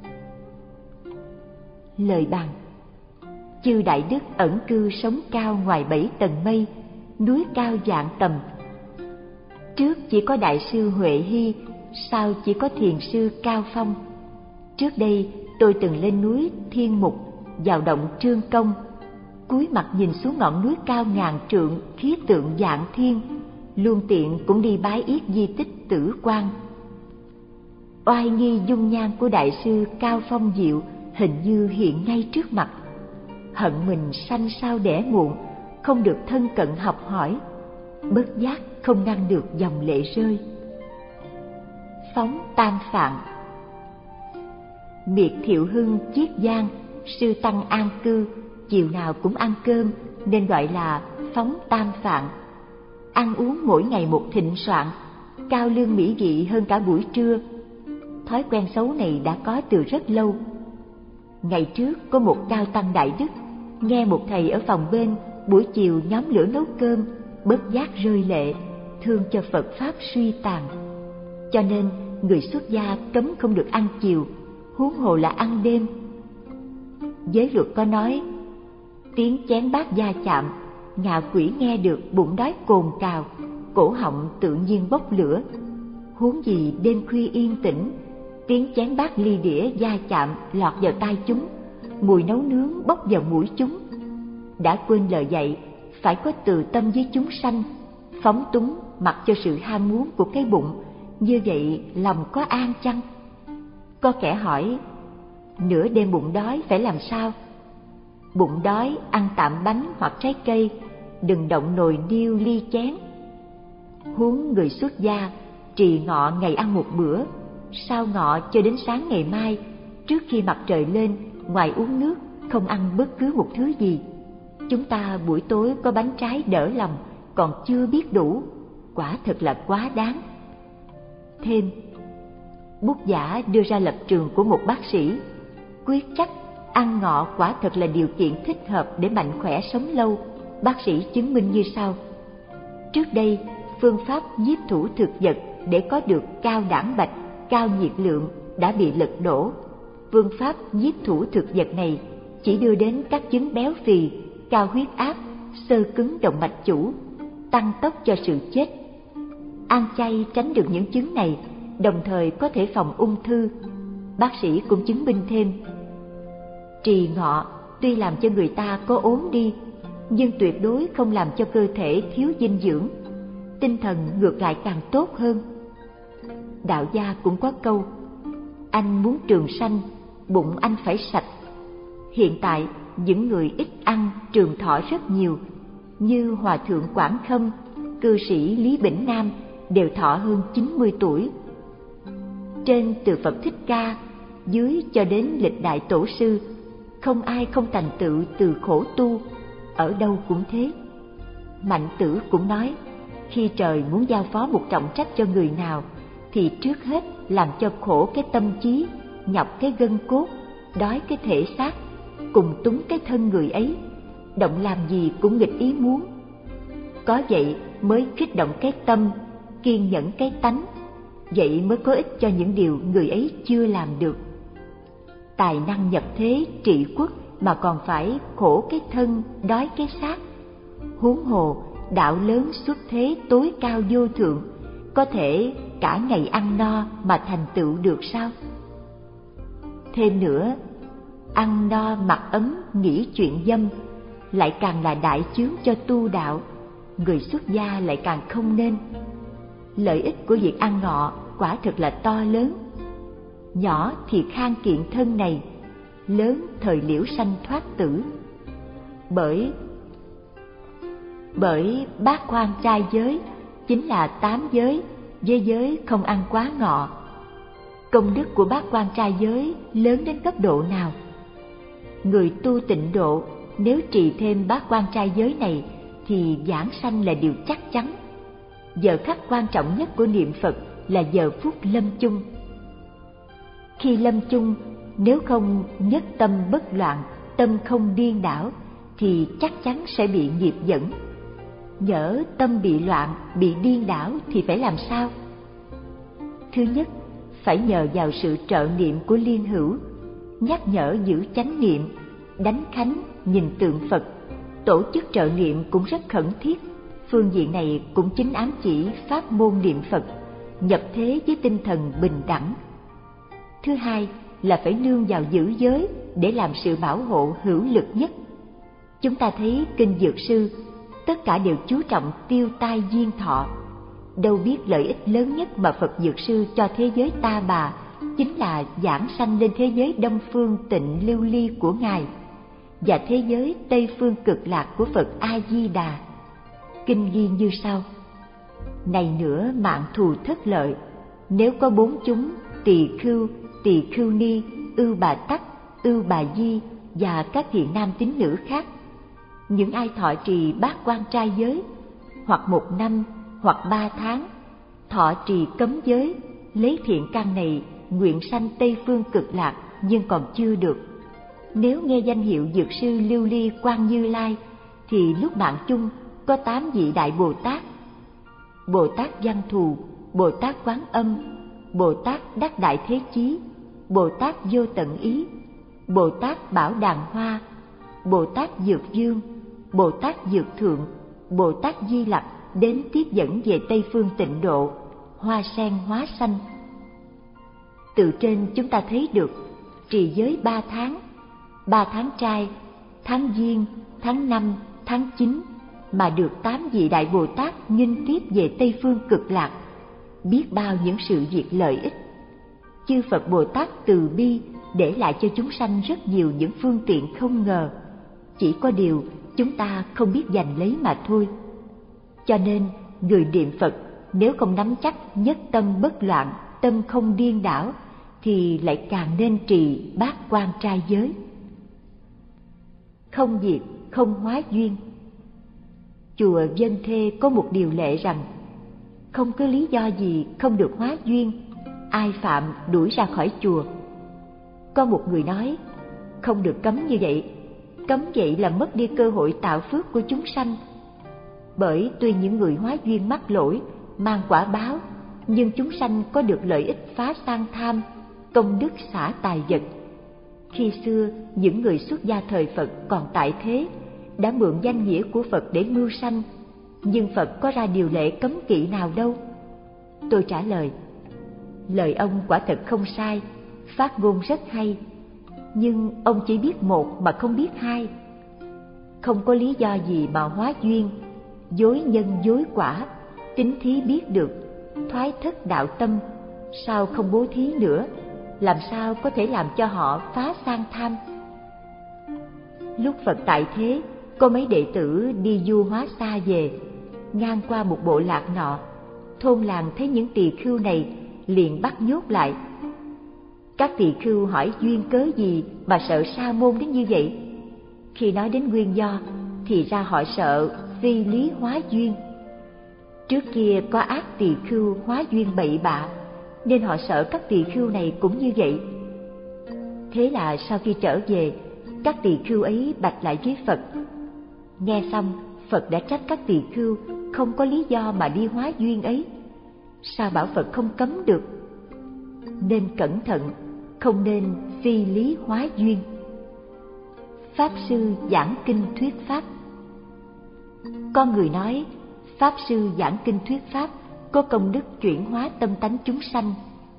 Lời bàn. Chư Đại Đức ẩn cư sống cao ngoài 7 tầng mây, núi cao vạn tầm. Trước chỉ có Đại sư Huệ Hy, sau chỉ có thiền sư Cao Phong. Trước đây tôi từng lên núi Thiên Mục, vào động Trương Công, cúi mặt nhìn xuống ngọn núi cao ngàn trượng khí tượng vạn thiên, luôn tiện cũng đi bái yết di tích Tử Quan. Oai nghi dung nhan của đại sư Cao Phong Diệu hình như hiện ngay trước mặt. Hận mình sanh sao đẻ muộn, không được thân cận học hỏi, bất giác không ngăn được dòng lệ rơi. Phóng Tam Phạn. Miệt Thiệu Hưng Chiết Giang, sư tăng an cư, chiều nào cũng ăn cơm nên gọi là Phóng Tam Phạn. Ăn uống mỗi ngày một thịnh soạn, cao lương mỹ vị hơn cả buổi trưa. Thói quen xấu này đã có từ rất lâu. Ngày trước có một cao tăng đại đức, nghe một thầy ở phòng bên buổi chiều nhóm lửa nấu cơm, bất giác rơi lệ, thương cho Phật Pháp suy tàn. Cho nên người xuất gia cấm không được ăn chiều, huống hồ là ăn đêm. Giới luật có nói, tiếng chén bát va chạm, ngạ quỷ nghe được bụng đói cồn cào, cổ họng tự nhiên bốc lửa. Huống gì đêm khuya yên tĩnh, tiếng chén bát ly đĩa va chạm lọt vào tai chúng, mùi nấu nướng bốc vào mũi chúng. Đã quên lời dạy, phải có từ tâm với chúng sanh, phóng túng mặc cho sự ham muốn của cái bụng, như vậy lòng có an chăng? Có kẻ hỏi, nửa đêm bụng đói phải làm sao? Bụng đói ăn tạm bánh hoặc trái cây, đừng động nồi niêu ly chén. Huống người xuất gia trì ngọ ngày ăn một bữa, sau ngọ cho đến sáng ngày mai, trước khi mặt trời lên, ngoài uống nước không ăn bất cứ một thứ gì. Chúng ta buổi tối có bánh trái đỡ lòng, còn chưa biết đủ, quả thật là quá đáng. Thêm, Bút Giả đưa ra lập trường của một bác sĩ, quyết chắc ăn ngọ quả thật là điều kiện thích hợp để mạnh khỏe sống lâu. Bác sĩ chứng minh như sau: trước đây, phương pháp nhiếp thủ thực vật để có được cao đảng bạch, cao nhiệt lượng đã bị lật đổ. Phương pháp nhiếp thủ thực vật này chỉ đưa đến các chứng béo phì, cao huyết áp, xơ cứng động mạch chủ, tăng tốc cho sự chết. Ăn chay tránh được những chứng này, đồng thời có thể phòng ung thư. Bác sĩ cũng chứng minh thêm, trì ngọ tuy làm cho người ta có ốm đi, nhưng tuyệt đối không làm cho cơ thể thiếu dinh dưỡng, tinh thần ngược lại càng tốt hơn. Đạo gia cũng có câu, anh muốn trường sanh, bụng anh phải sạch. Hiện tại, những người ít ăn trường thọ rất nhiều, như Hòa thượng Quảng Khâm, cư sĩ Lý Bỉnh Nam đều thọ hơn 90 tuổi. Trên từ Phật Thích Ca, dưới cho đến lịch đại tổ sư, không ai không thành tựu từ khổ tu, ở đâu cũng thế. Mạnh Tử cũng nói, khi trời muốn giao phó một trọng trách cho người nào, thì trước hết làm cho khổ cái tâm trí, nhọc cái gân cốt, đói cái thể xác, cùng túng cái thân người ấy, động làm gì cũng nghịch ý muốn. Có vậy mới kích động cái tâm, kiên nhẫn cái tánh, vậy mới có ích cho những điều người ấy chưa làm được. Tài năng nhập thế trị quốc mà còn phải khổ cái thân, đói cái xác. Huống hồ đạo lớn xuất thế tối cao vô thượng, có thể cả ngày ăn no mà thành tựu được sao? Thêm nữa, ăn no mặc ấm nghĩ chuyện dâm lại càng là đại chướng cho tu đạo, người xuất gia lại càng không nên. Lợi ích của việc ăn ngọ quả thật là to lớn. Nhỏ thì khang kiện thân này, lớn thời liễu sanh thoát tử. Bởi bát quan trai giới chính là 8 giới, với giới không ăn quá ngọ. Công đức của bát quan trai giới lớn đến cấp độ nào? Người tu tịnh độ nếu trì thêm bát quan trai giới này thì vãng sanh là điều chắc chắn. Giờ khắc quan trọng nhất của niệm Phật là giờ phút lâm chung. Khi lâm chung, nếu không nhất tâm bất loạn, tâm không điên đảo, thì chắc chắn sẽ bị nghiệp dẫn. Nhỡ tâm bị loạn, bị điên đảo thì phải làm sao? Thứ nhất, phải nhờ vào sự trợ niệm của Liên Hữu, nhắc nhở giữ chánh niệm, đánh khánh, nhìn tượng Phật. Tổ chức trợ niệm cũng rất khẩn thiết. Phương diện này cũng chính ám chỉ pháp môn niệm Phật, nhập thế với tinh thần bình đẳng. Thứ hai, là phải nương vào giữ giới để làm sự bảo hộ hữu lực nhất. Chúng ta thấy kinh Dược Sư, tất cả đều chú trọng tiêu tai diên thọ. Đâu biết lợi ích lớn nhất mà Phật Dược Sư cho thế giới ta bà chính là giảng sanh lên thế giới Đông Phương Tịnh Lưu Ly của Ngài và thế giới Tây Phương Cực Lạc của Phật A Di Đà. Kinh ghi như sau: này nữa mạng thù thất lợi, nếu có 4 chúng Tỳ Khưu Ni, Ưu Bà Tắc, Ưu Bà Di và các thiện nam tín nữ khác, những ai thọ trì bát quan trai giới, hoặc 1 năm hoặc 3 tháng, thọ trì cấm giới, lấy thiện căn này nguyện sanh Tây Phương Cực Lạc nhưng còn chưa được. Nếu nghe danh hiệu Dược Sư Lưu Ly Quan Như Lai thì lúc mạng chung có 8 vị đại Bồ Tát: Bồ Tát Văn Thù, Bồ Tát Quán Âm, Bồ Tát Đắc Đại Thế Chí, Bồ Tát Vô Tận Ý, Bồ Tát Bảo Đàn Hoa, Bồ Tát Dược Dương, Bồ Tát Dược Thượng, Bồ Tát Di Lặc đến tiếp dẫn về Tây Phương Tịnh Độ, hoa sen hóa xanh. Từ trên chúng ta thấy được trì giới 3 tháng trai, tháng Giêng, tháng 5, tháng 9 mà được 8 vị đại Bồ Tát nghinh tiếp về Tây Phương Cực Lạc, biết bao những sự việc lợi ích. Chư Phật Bồ Tát từ bi để lại cho chúng sanh rất nhiều những phương tiện không ngờ, chỉ có điều chúng ta không biết giành lấy mà thôi. Cho nên người niệm Phật nếu không nắm chắc nhất tâm bất loạn, tâm không điên đảo thì lại càng nên trì bát quan trai giới. Không diệt, không hóa duyên. Chùa Vân Thê có một điều lệ rằng không có lý do gì không được hóa duyên, ai phạm đuổi ra khỏi chùa. Có một người nói không được cấm như vậy, cấm vậy là mất đi cơ hội tạo phước của chúng sanh. Bởi tuy những người hóa duyên mắc lỗi mang quả báo, nhưng chúng sanh có được lợi ích phá sang tham, công đức xả tài vật. Khi xưa những người xuất gia thời Phật còn tại thế đã mượn danh nghĩa của Phật để mưu sanh, nhưng Phật có ra điều lệ cấm kỵ nào đâu. Tôi trả lời ông quả thật không sai, phát ngôn rất hay, nhưng ông chỉ biết một mà không biết hai. Không có lý do gì mà hóa duyên, dối nhân dối quả, tín thí biết được, thoái thất đạo tâm, sao không bố thí nữa, làm sao có thể làm cho họ phá sang tham. Lúc Phật tại thế, có mấy đệ tử đi du hóa xa về, ngang qua một bộ lạc nọ, thôn làng thấy những tỳ khưu này liền bắt nhốt lại. Các tỳ khưu hỏi duyên cớ gì mà sợ sa môn đến như vậy. Khi nói đến nguyên do thì ra họ sợ phi lý hóa duyên. Trước kia có ác tỳ khưu hóa duyên bậy bạ, nên họ sợ các tỳ khưu này cũng như vậy. Thế là sau khi trở về, các tỳ khưu ấy bạch lại với Phật. Nghe xong, Phật đã trách các tỳ khưu không có lý do mà đi hóa duyên ấy. Sao bảo Phật không cấm được? Nên cẩn thận, không nên phi lý hóa duyên. Pháp sư giảng kinh thuyết pháp. Con người nói Pháp sư giảng kinh thuyết pháp có công đức chuyển hóa tâm tánh chúng sanh,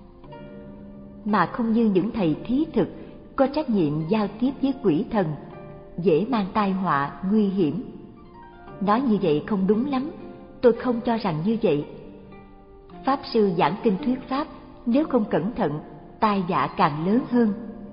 mà không như những thầy thí thực có trách nhiệm giao tiếp với quỷ thần, dễ mang tai họa nguy hiểm. Nói như vậy không đúng lắm, tôi không cho rằng như vậy. Pháp sư giảng kinh thuyết pháp nếu không cẩn thận, tai vạ càng lớn hơn.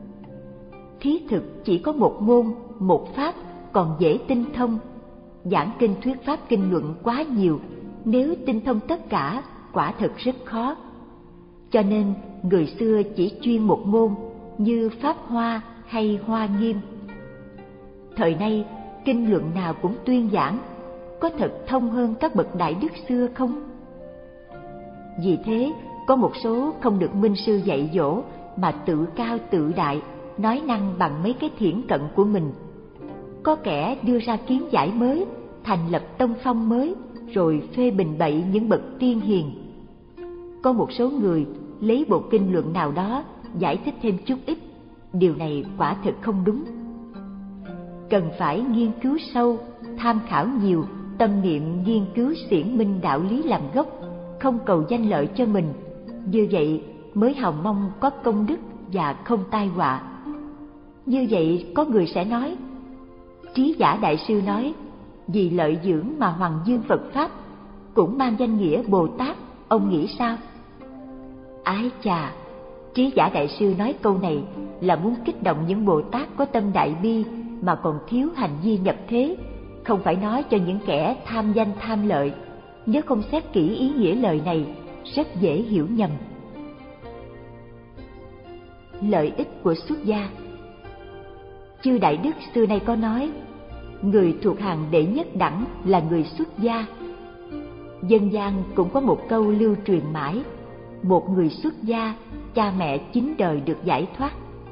Thí thực chỉ có một môn, một pháp còn dễ tinh thông. Giảng kinh thuyết pháp kinh luận quá nhiều, nếu tinh thông tất cả quả thật rất khó. Cho nên người xưa chỉ chuyên một môn như Pháp Hoa hay Hoa Nghiêm. Thời nay kinh luận nào cũng tuyên giảng, có thật thông hơn các bậc đại đức xưa không? Vì thế có một số không được minh sư dạy dỗ mà tự cao tự đại, nói năng bằng mấy cái thiển cận của mình. Có kẻ đưa ra kiến giải mới, thành lập tông phong mới, rồi phê bình bậy những bậc tiên hiền. Có một số người lấy bộ kinh luận nào đó giải thích thêm chút ít, điều này quả thật không đúng. Cần phải nghiên cứu sâu, tham khảo nhiều, tâm niệm nghiên cứu xiển minh đạo lý làm gốc, không cầu danh lợi cho mình. Như vậy mới hòng mong có công đức và không tai họa. Như vậy có người sẽ nói, Trí Giả Đại Sư nói, vì lợi dưỡng mà hoằng dương Phật Pháp, cũng mang danh nghĩa Bồ Tát, ông nghĩ sao? Ái chà, Trí Giả Đại Sư nói câu này là muốn kích động những Bồ Tát có tâm đại bi mà còn thiếu hành vi nhập thế, không phải nói cho những kẻ tham danh tham lợi. Nếu không xét kỹ ý nghĩa lời này, rất dễ hiểu nhầm. Lợi ích của xuất gia. Chư Đại Đức xưa nay có nói, người thuộc hàng đệ nhất đẳng là người xuất gia. Dân gian cũng có một câu lưu truyền mãi, một người xuất gia, cha mẹ 9 đời được giải thoát.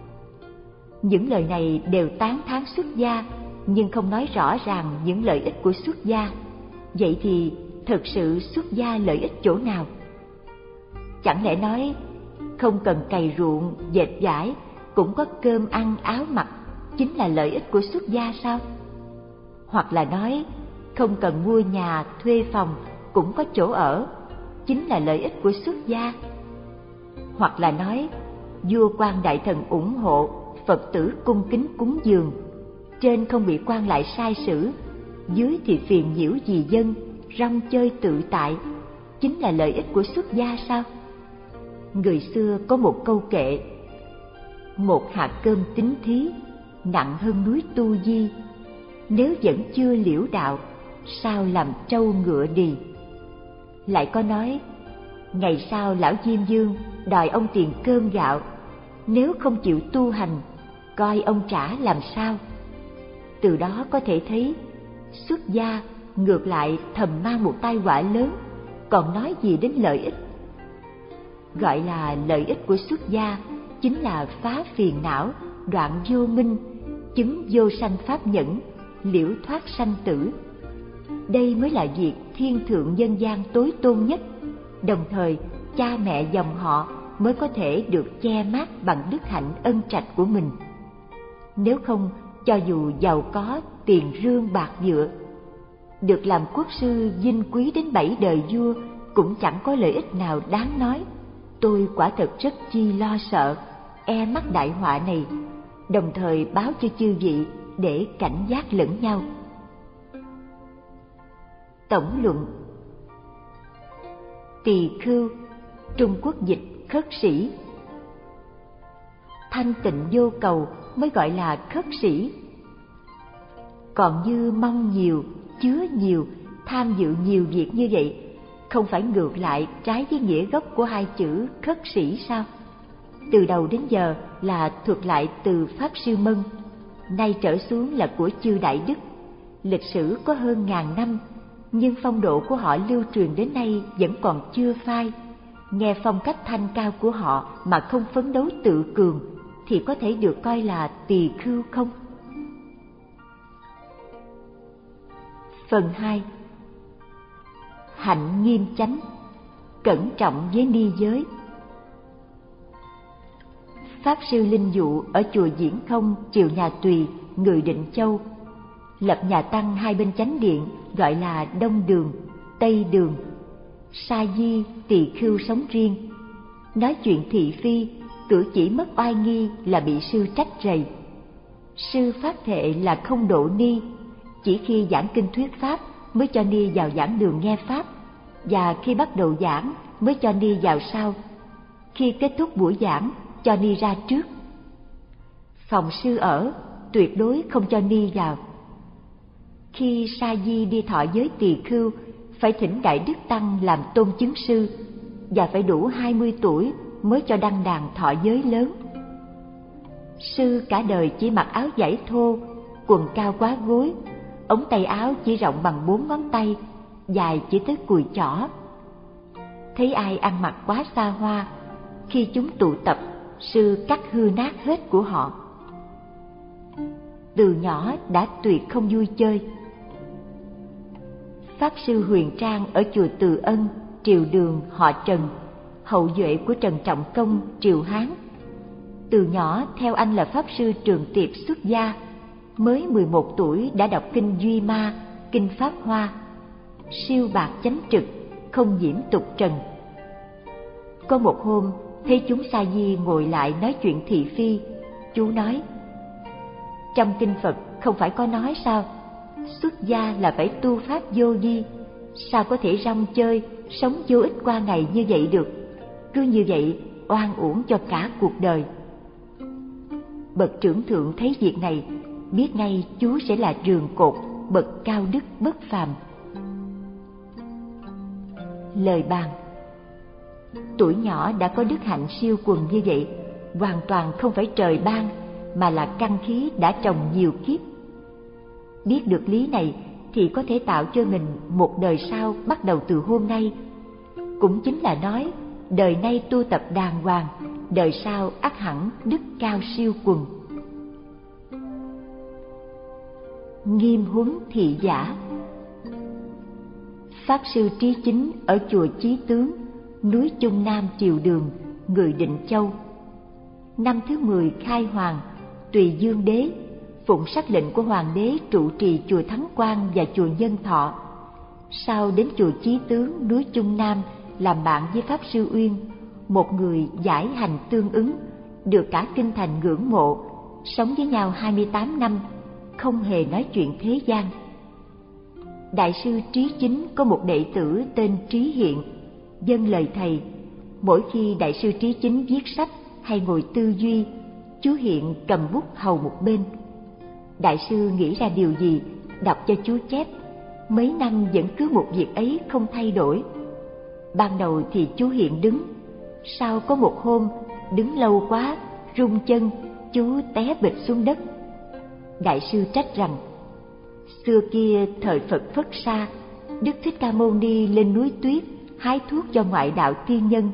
Những lời này đều tán thán xuất gia, nhưng không nói rõ ràng những lợi ích của xuất gia. Vậy thì thực sự xuất gia lợi ích chỗ nào? Chẳng lẽ nói không cần cày ruộng, dệt vải, cũng có cơm ăn áo mặc, chính là lợi ích của xuất gia sao? Hoặc là nói không cần mua nhà, thuê phòng, cũng có chỗ ở, chính là lợi ích của xuất gia? Hoặc là nói vua quan đại thần ủng hộ, Phật tử cung kính cúng dường, trên không bị quan lại sai xử, dưới thì phiền nhiễu vì dân, rong chơi tự tại, chính là lợi ích của xuất gia sao? Người xưa có một câu kệ, một hạt cơm tín thí, nặng hơn núi Tu Di, nếu vẫn chưa liễu đạo, sao làm trâu ngựa đì. Lại có nói, ngày sau lão Diêm Vương đòi ông tiền cơm gạo, nếu không chịu tu hành, coi ông trả làm sao. Từ đó có thể thấy, xuất gia ngược lại thầm mang một tai họa lớn, còn nói gì đến lợi ích. Gọi là lợi ích của xuất gia chính là phá phiền não, đoạn vô minh, chứng vô sanh pháp nhẫn, liễu thoát sanh tử. Đây mới là việc thiên thượng nhân gian tối tôn nhất, đồng thời cha mẹ dòng họ mới có thể được che mát bằng đức hạnh ân trạch của mình. Nếu không, cho dù giàu có, tiền rương bạc vựa, được làm quốc sư vinh quý đến 7 đời vua, cũng chẳng có lợi ích nào đáng nói. Tôi quả thật rất chi lo sợ, e mắc đại họa này, đồng thời báo cho chư vị để cảnh giác lẫn nhau. Tổng luận. Tỳ khưu, Trung Quốc dịch khất sĩ. Thanh tịnh vô cầu mới gọi là khất sĩ. Còn như mong nhiều, chứa nhiều, tham dự nhiều việc như vậy, không phải ngược lại trái với nghĩa gốc của hai chữ khất sĩ sao? Từ đầu đến giờ là thuật lại từ Pháp Sư Mân, nay trở xuống là của chư Đại Đức. Lịch sử có hơn 1000 năm, nhưng phong độ của họ lưu truyền đến nay vẫn còn chưa phai. Nghe phong cách thanh cao của họ mà không phấn đấu tự cường, thì có thể được coi là tỳ khưu không? Phần 2. Hạnh nghiêm chánh, cẩn trọng với ni giới. Pháp Sư Linh Dụ ở chùa Diễn Không, triều nhà Tùy, người Định Châu, lập nhà tăng hai bên chánh điện gọi là Đông Đường, Tây Đường. Sa di tỳ khưu sống riêng, nói chuyện thị phi, cử chỉ mất oai nghi là bị sư trách rầy. Sư pháp thệ là không độ ni, chỉ khi giảng kinh thuyết pháp mới cho ni vào giảng đường nghe pháp, và khi bắt đầu giảng mới cho ni vào sau. Khi kết thúc buổi giảng cho ni ra trước. Phòng sư ở tuyệt đối không cho ni vào. Khi Sa di đi thọ giới tỳ khưu, phải thỉnh Đại Đức Tăng làm tôn chứng sư, và phải đủ 20 tuổi mới cho đăng đàn thọ giới lớn. Sư cả đời chỉ mặc áo vải thô, quần cao quá gối, ống tay áo chỉ rộng bằng 4 ngón tay, dài chỉ tới cùi chỏ. Thấy ai ăn mặc quá xa hoa, khi chúng tụ tập, sư cắt hư nát hết của họ. Từ nhỏ đã tuyệt không vui chơi. Pháp Sư Huyền Trang ở chùa Từ Ân, triều Đường, họ Trần, hậu duệ của Trần Trọng Công, triều Hán. Từ nhỏ theo anh là Pháp Sư Trường Tiệp xuất gia, mới 11 tuổi đã đọc kinh Duy Ma, kinh Pháp Hoa, siêu bạc chánh trực, không nhiễm tục trần. Có một hôm, thấy chúng sa di ngồi lại nói chuyện thị phi, chú nói: trong kinh Phật không phải có nói sao, xuất gia là phải tu pháp vô vi, sao có thể rong chơi sống vô ích qua ngày như vậy được, cứ như vậy oan uổng cho cả cuộc đời. Bậc trưởng thượng thấy việc này, biết ngay chú sẽ là rường cột bậc cao đức bất phàm. Lời bàn: tuổi nhỏ đã có đức hạnh siêu quần như vậy, hoàn toàn không phải trời ban, mà là căn khí đã trồng nhiều kiếp. Biết được lý này thì có thể tạo cho mình một đời sau bắt đầu từ hôm nay. Cũng chính là nói, đời nay tu tập đàng hoàng, đời sau ắt hẳn đức cao siêu quần. Nghiêm huấn thị giả. Pháp sư Trí Chính ở chùa Chí Tướng, núi Trung Nam Triều Đường, người Định Châu. Năm thứ 10 khai hoàng, Tùy Dương Đế phụng sắc lệnh của hoàng đế trụ trì chùa Thắng Quang và chùa Nhân Thọ. Sau đến chùa Chí Tướng, núi Trung Nam làm bạn với Pháp sư Uyên, một người giải hành tương ứng, được cả kinh thành ngưỡng mộ, sống với nhau 28 năm, không hề nói chuyện thế gian. Đại sư Trí Chính có một đệ tử tên Trí Hiện, vâng lời thầy. Mỗi khi đại sư Trí Chính viết sách hay ngồi tư duy, chú Hiện cầm bút hầu một bên. Đại sư nghĩ ra điều gì, đọc cho chú chép. Mấy năm vẫn cứ một việc ấy không thay đổi. Ban đầu thì chú Hiện đứng, sau có một hôm đứng lâu quá, rung chân, chú té bịch xuống đất. Đại sư trách rằng: xưa kia thời Phật Phất Sa, Đức Thích Ca Mâu Ni lên núi Tuyết hái thuốc cho ngoại đạo tiên nhân.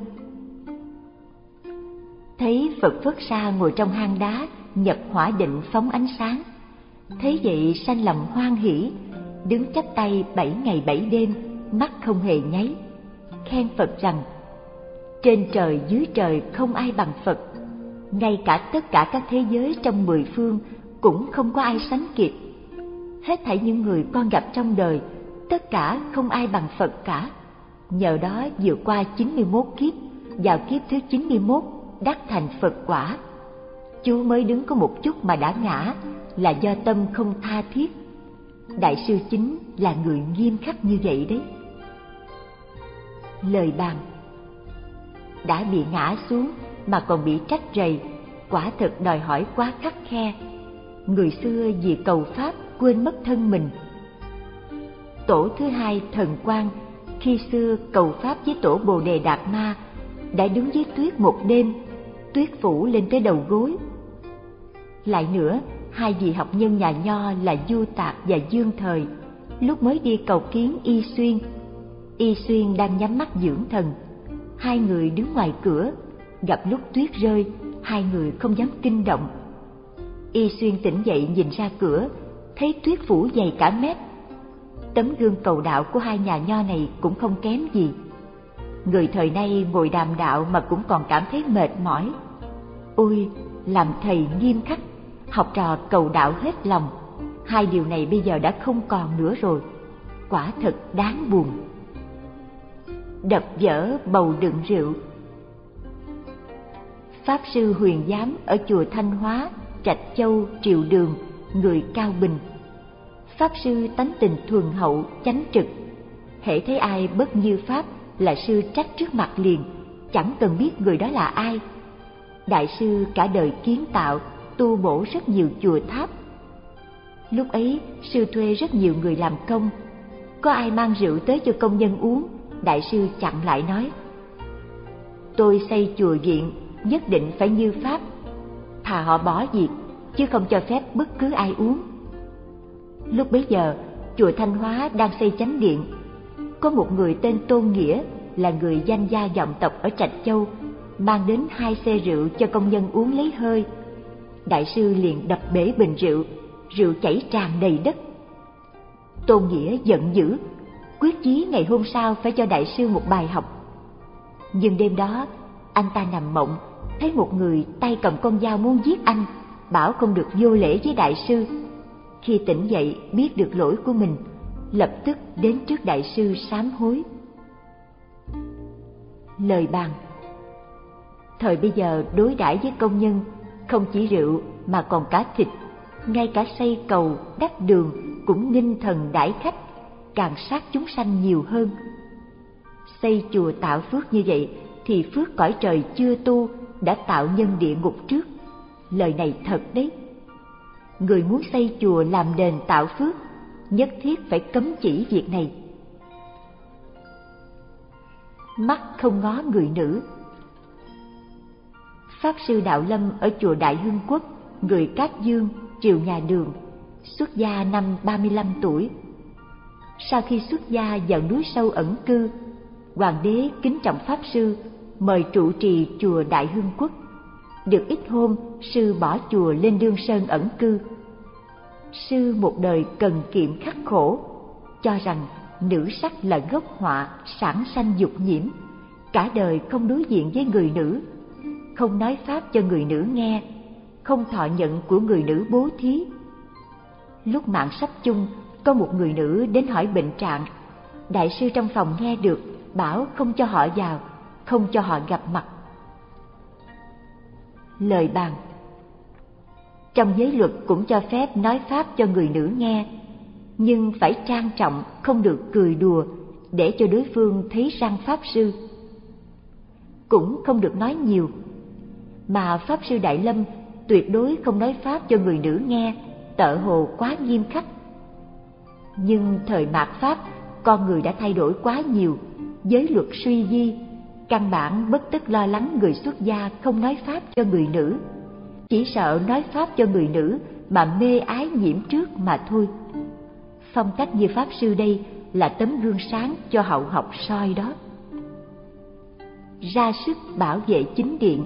Thấy Phật Phất Sa ngồi trong hang đá, nhập hỏa định phóng ánh sáng. Thấy vậy sanh lòng hoan hỷ, đứng chắp tay 7 ngày 7 đêm, mắt không hề nháy, khen Phật rằng: trên trời dưới trời không ai bằng Phật, ngay cả tất cả các thế giới trong 10 phương cũng không có ai sánh kịp. Hết thảy những người con gặp trong đời, tất cả không ai bằng Phật cả. Nhờ đó vượt qua 91 kiếp, vào kiếp thứ 91 đắc thành Phật quả. Chú mới đứng có một chút mà đã ngã, là do tâm không tha thiết. Đại sư Chính là người nghiêm khắc như vậy đấy. Lời bàn: đã bị ngã xuống mà còn bị trách rầy, quả thực đòi hỏi quá khắt khe. Người xưa vì cầu pháp quên mất thân mình. Tổ thứ hai Thần Quang khi xưa cầu pháp với tổ Bồ Đề Đạt Ma, đã đứng dưới tuyết một đêm, tuyết phủ lên tới đầu gối. Lại nữa, hai vị học nhân nhà Nho là Du Tạc và Dương Thời lúc mới đi cầu kiến Y Xuyên. Y Xuyên đang nhắm mắt dưỡng thần. Hai người đứng ngoài cửa, gặp lúc tuyết rơi, hai người không dám kinh động. Y Xuyên tỉnh dậy nhìn ra cửa, thấy tuyết phủ dày cả mét. Tấm gương cầu đạo của hai nhà Nho này cũng không kém gì. Người thời nay ngồi đàm đạo mà cũng còn cảm thấy mệt mỏi. Ôi, làm thầy nghiêm khắc, học trò cầu đạo hết lòng, hai điều này bây giờ đã không còn nữa rồi. Quả thật đáng buồn. Đập vỡ bầu đựng rượu. Pháp sư Huyền Giám ở chùa Thanh Hóa, Trạch Châu, Triều Đường, người Cao Bình. Pháp sư tánh tình thuần hậu, chánh trực. hễ thấy ai bất như pháp là sư trách trước mặt liền, chẳng cần biết người đó là ai. Đại sư cả đời kiến tạo, tu bổ rất nhiều chùa tháp. Lúc ấy sư thuê rất nhiều người làm công. Có ai mang rượu tới cho công nhân uống, đại sư chặn lại nói: tôi xây chùa viện nhất định phải như pháp, thà họ bỏ việc chứ không cho phép bất cứ ai uống. Lúc bấy giờ chùa Thanh Hóa đang xây chánh điện. Có một người tên Tôn Nghĩa là người danh gia vọng tộc ở Trạch Châu, mang đến 2 xe rượu cho công nhân uống lấy hơi. Đại sư liền đập bể bình rượu, rượu chảy tràn đầy đất. Tôn Nghĩa giận dữ, quyết chí ngày hôm sau phải cho đại sư một bài học. Nhưng đêm đó anh ta nằm mộng, thấy một người tay cầm con dao muốn giết anh, bảo không được vô lễ với đại sư. Khi tỉnh dậy biết được lỗi của mình, lập tức đến trước đại sư sám hối. Lời bàn: Thời bây giờ đối đãi với công nhân không chỉ rượu mà còn cả thịt, ngay cả xây cầu, đắp đường cũng nghinh thần đãi khách, càng sát chúng sanh nhiều hơn. Xây chùa tạo phước như vậy thì phước cõi trời chưa tu đã tạo nhân địa ngục trước. Lời này thật đấy. Người muốn xây chùa làm đền tạo phước, nhất thiết phải cấm chỉ việc này. Mắt không ngó người nữ. Pháp sư Đạo Lâm ở chùa Đại Hưng Quốc, người Cát Dương, triều nhà Đường, xuất gia năm 35 tuổi. Sau khi xuất gia vào núi sâu ẩn cư, hoàng đế kính trọng pháp sư, mời trụ trì chùa Đại Hưng Quốc. Được ít hôm, sư bỏ chùa lên Đương Sơn ẩn cư. Sư một đời cần kiệm khắc khổ, cho rằng nữ sắc là gốc họa, sản sanh dục nhiễm, cả đời không đối diện với người nữ, không nói pháp cho người nữ nghe, không thọ nhận của người nữ bố thí. Lúc mạng sắp chung, có một người nữ đến hỏi bệnh trạng. Đại sư trong phòng nghe được, bảo không cho họ vào, không cho họ gặp mặt. Lời bàn. Trong giới luật cũng cho phép nói pháp cho người nữ nghe, nhưng phải trang trọng, không được cười đùa, để cho đối phương thấy răng pháp sư. Cũng không được nói nhiều, mà pháp sư Đại Lâm tuyệt đối không nói pháp cho người nữ nghe, tợ hồ quá nghiêm khắc. Nhưng thời mạt Pháp, con người đã thay đổi quá nhiều, giới luật suy vi, căn bản bất tức lo lắng người xuất gia không nói pháp cho người nữ, chỉ sợ nói pháp cho người nữ mà mê ái nhiễm trước mà thôi. Phong cách như pháp sư đây là tấm gương sáng cho hậu học soi đó. Ra sức bảo vệ chính điện.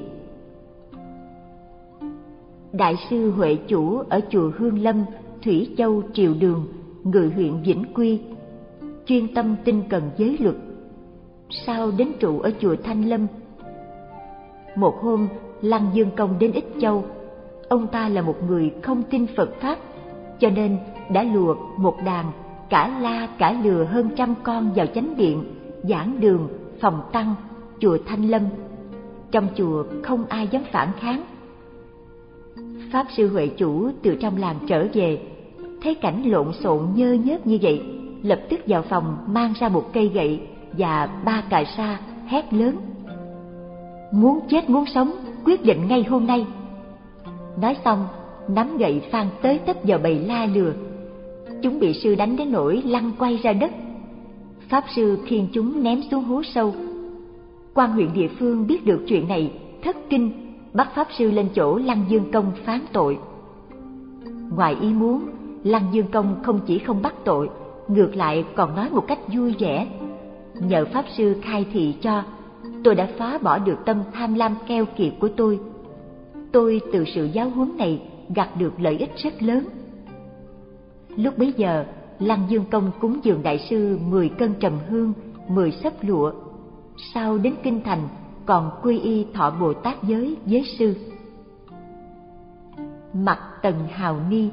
Đại sư Huệ Chủ ở chùa Hương Lâm, Thủy Châu, Triều Đường, người huyện Vĩnh Quy, chuyên tâm tinh cần giới luật. Sau đến trụ ở chùa Thanh Lâm. Một hôm, Lăng Dương Công đến Ích Châu. Ông ta là một người không tin Phật Pháp, cho nên đã lùa một đàn cả la cả lừa hơn 100 con vào chánh điện, giảng đường, phòng tăng, chùa Thanh Lâm. Trong chùa không ai dám phản kháng. Pháp sư Huệ Chủ từ trong làng trở về, thấy cảnh lộn xộn nhơ nhớp như vậy, lập tức vào phòng mang ra một cây gậy và 3 cà sa, hét lớn: muốn chết muốn sống, quyết định ngay hôm nay. Nói xong, nắm gậy phang tới tấp vào bầy la lừa. Chúng bị sư đánh đến nỗi lăn quay ra đất. Pháp sư khiêng chúng ném xuống hố sâu. Quan huyện địa phương biết được chuyện này, thất kinh, bắt pháp sư lên chỗ Lăng Dương Công phán tội. Ngoài ý muốn, Lăng Dương Công không chỉ không bắt tội, ngược lại còn nói một cách vui vẻ: nhờ pháp sư khai thị cho, tôi đã phá bỏ được tâm tham lam keo kiệt của tôi. Tôi từ sự giáo huấn này gặt được lợi ích rất lớn. Lúc bấy giờ, Lăng Dương Công cúng dường đại sư 10 cân trầm hương, 10 xấp lụa. Sau đến kinh thành, còn quy y thọ Bồ Tát giới với sư. Mặt Tần Hào Ni.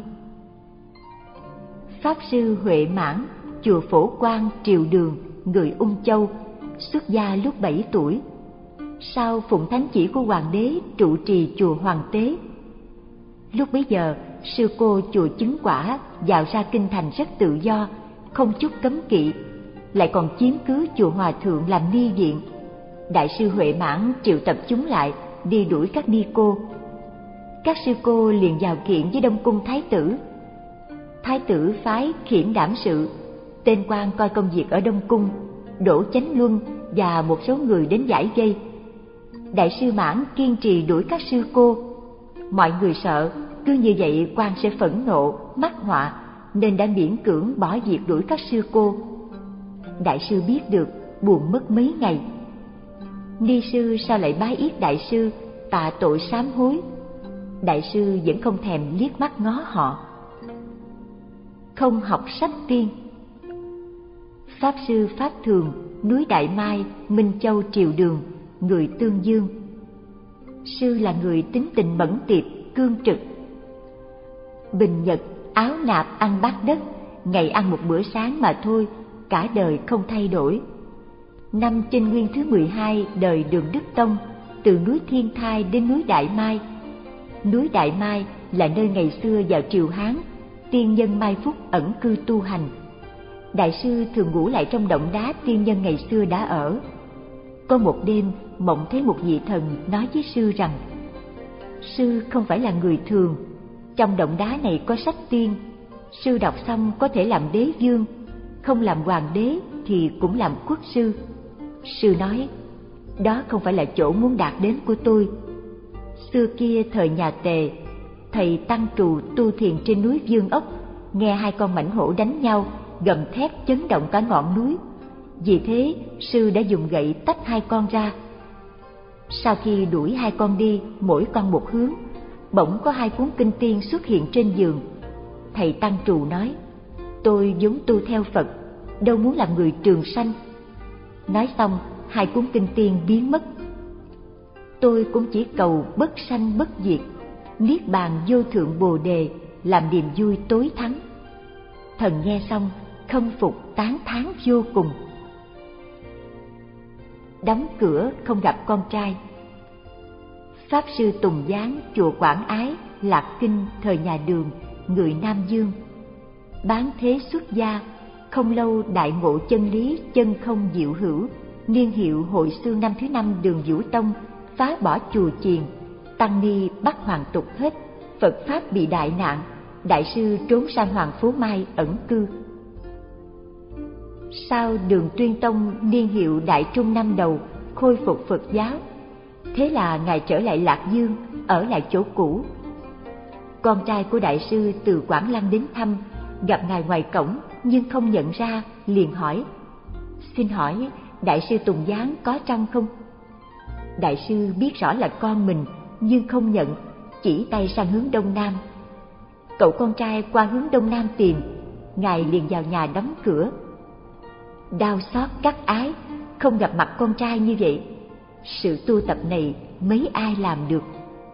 Pháp sư Huệ Mãn, chùa Phổ Quang, Triều Đường, người Ung Châu, xuất gia lúc 7 tuổi. Sau phụng thánh chỉ của hoàng đế trụ trì chùa Hoàng Tế. Lúc bấy giờ, sư cô chùa Chứng Quả vào ra kinh thành rất tự do, không chút cấm kỵ, lại còn chiếm cứ chùa Hòa Thượng làm ni viện. Đại sư Huệ Mãn triệu tập chúng lại, đi đuổi các ni cô. Các sư cô liền vào kiện với Đông Cung Thái tử. Thái tử phái Khiển Đảm Sự, tên quan coi công việc ở Đông Cung, Đỗ Chánh Luân và một số người đến giải vây. Đại sư Mãn kiên trì đuổi các sư cô. Mọi người sợ cứ như vậy quan sẽ phẫn nộ, mắc họa, nên đã miễn cưỡng bỏ việc đuổi các sư cô. Đại sư biết được, buồn mất mấy ngày. Ni sư sao lại bái yết đại sư, tạ tội sám hối. Đại sư vẫn không thèm liếc mắt ngó họ. Không học sách tiên. Pháp sư Pháp Thường, núi Đại Mai, Minh Châu, Triều Đường, người Tương Dương. Sư là người tính tình mẫn tiệp, cương trực. Bình nhật, áo nạp ăn bát đất, ngày ăn một bữa sáng mà thôi, cả đời không thay đổi. Năm Trinh Nguyên thứ 12 đời Đường Đức Tông, từ núi Thiên Thai đến núi Đại Mai. Núi Đại Mai là nơi ngày xưa vào triều Hán, tiên nhân Mai Phúc ẩn cư tu hành. Đại sư thường ngủ lại trong động đá tiên nhân ngày xưa đã ở. Có một đêm, mộng thấy một vị thần nói với sư rằng: sư không phải là người thường, trong động đá này có sách tiên, sư đọc xong có thể làm đế vương, không làm hoàng đế thì cũng làm quốc sư. Sư nói: đó không phải là chỗ muốn đạt đến của tôi. Xưa kia thời nhà Tề, thầy Tăng Trù tu thiền trên núi Dương Ốc, nghe hai con mãnh hổ đánh nhau, gầm thét chấn động cả ngọn núi. Vì thế sư đã dùng gậy tách hai con ra. Sau khi đuổi hai con đi, mỗi con một hướng, bỗng có hai cuốn kinh tiên xuất hiện trên giường. Thầy Tăng Trù nói: tôi vốn tu theo Phật, đâu muốn làm người trường sanh. Nói xong, hai cuốn kinh tiên biến mất. Tôi cũng chỉ cầu bất sanh bất diệt, niết bàn vô thượng bồ đề, làm niềm vui tối thắng. Thần nghe xong khâm phục tán thán vô cùng. Đóng cửa không gặp con trai. Pháp sư Tùng Giáng, chùa Quảng Ái, Lạc Kinh, thời nhà Đường, người Nam Dương. Bán thế xuất gia, không lâu đại ngộ chân lý chân không diệu hữu, niên hiệu Hội Xương năm thứ 5 Đường Vũ Tông, phá bỏ chùa chiền, tăng ni bắt hoàn tục hết, Phật pháp bị đại nạn, đại sư trốn sang Hoàng Phố Mai ẩn cư. Sau Đường Tuyên Tông niên hiệu Đại Trung năm Đầu khôi phục Phật giáo, thế là ngài trở lại Lạc Dương, ở lại chỗ cũ. Con trai của đại sư từ Quảng Lăng đến thăm, gặp ngài ngoài cổng nhưng không nhận ra, liền hỏi: xin hỏi đại sư Tùng Giáng có trong không? Đại sư biết rõ là con mình nhưng không nhận, chỉ tay sang hướng đông nam. Cậu con trai qua hướng đông nam tìm, ngài liền vào nhà đóng cửa. Đau xót cắt ái, không gặp mặt con trai như vậy. Sự tu tập này mấy ai làm được.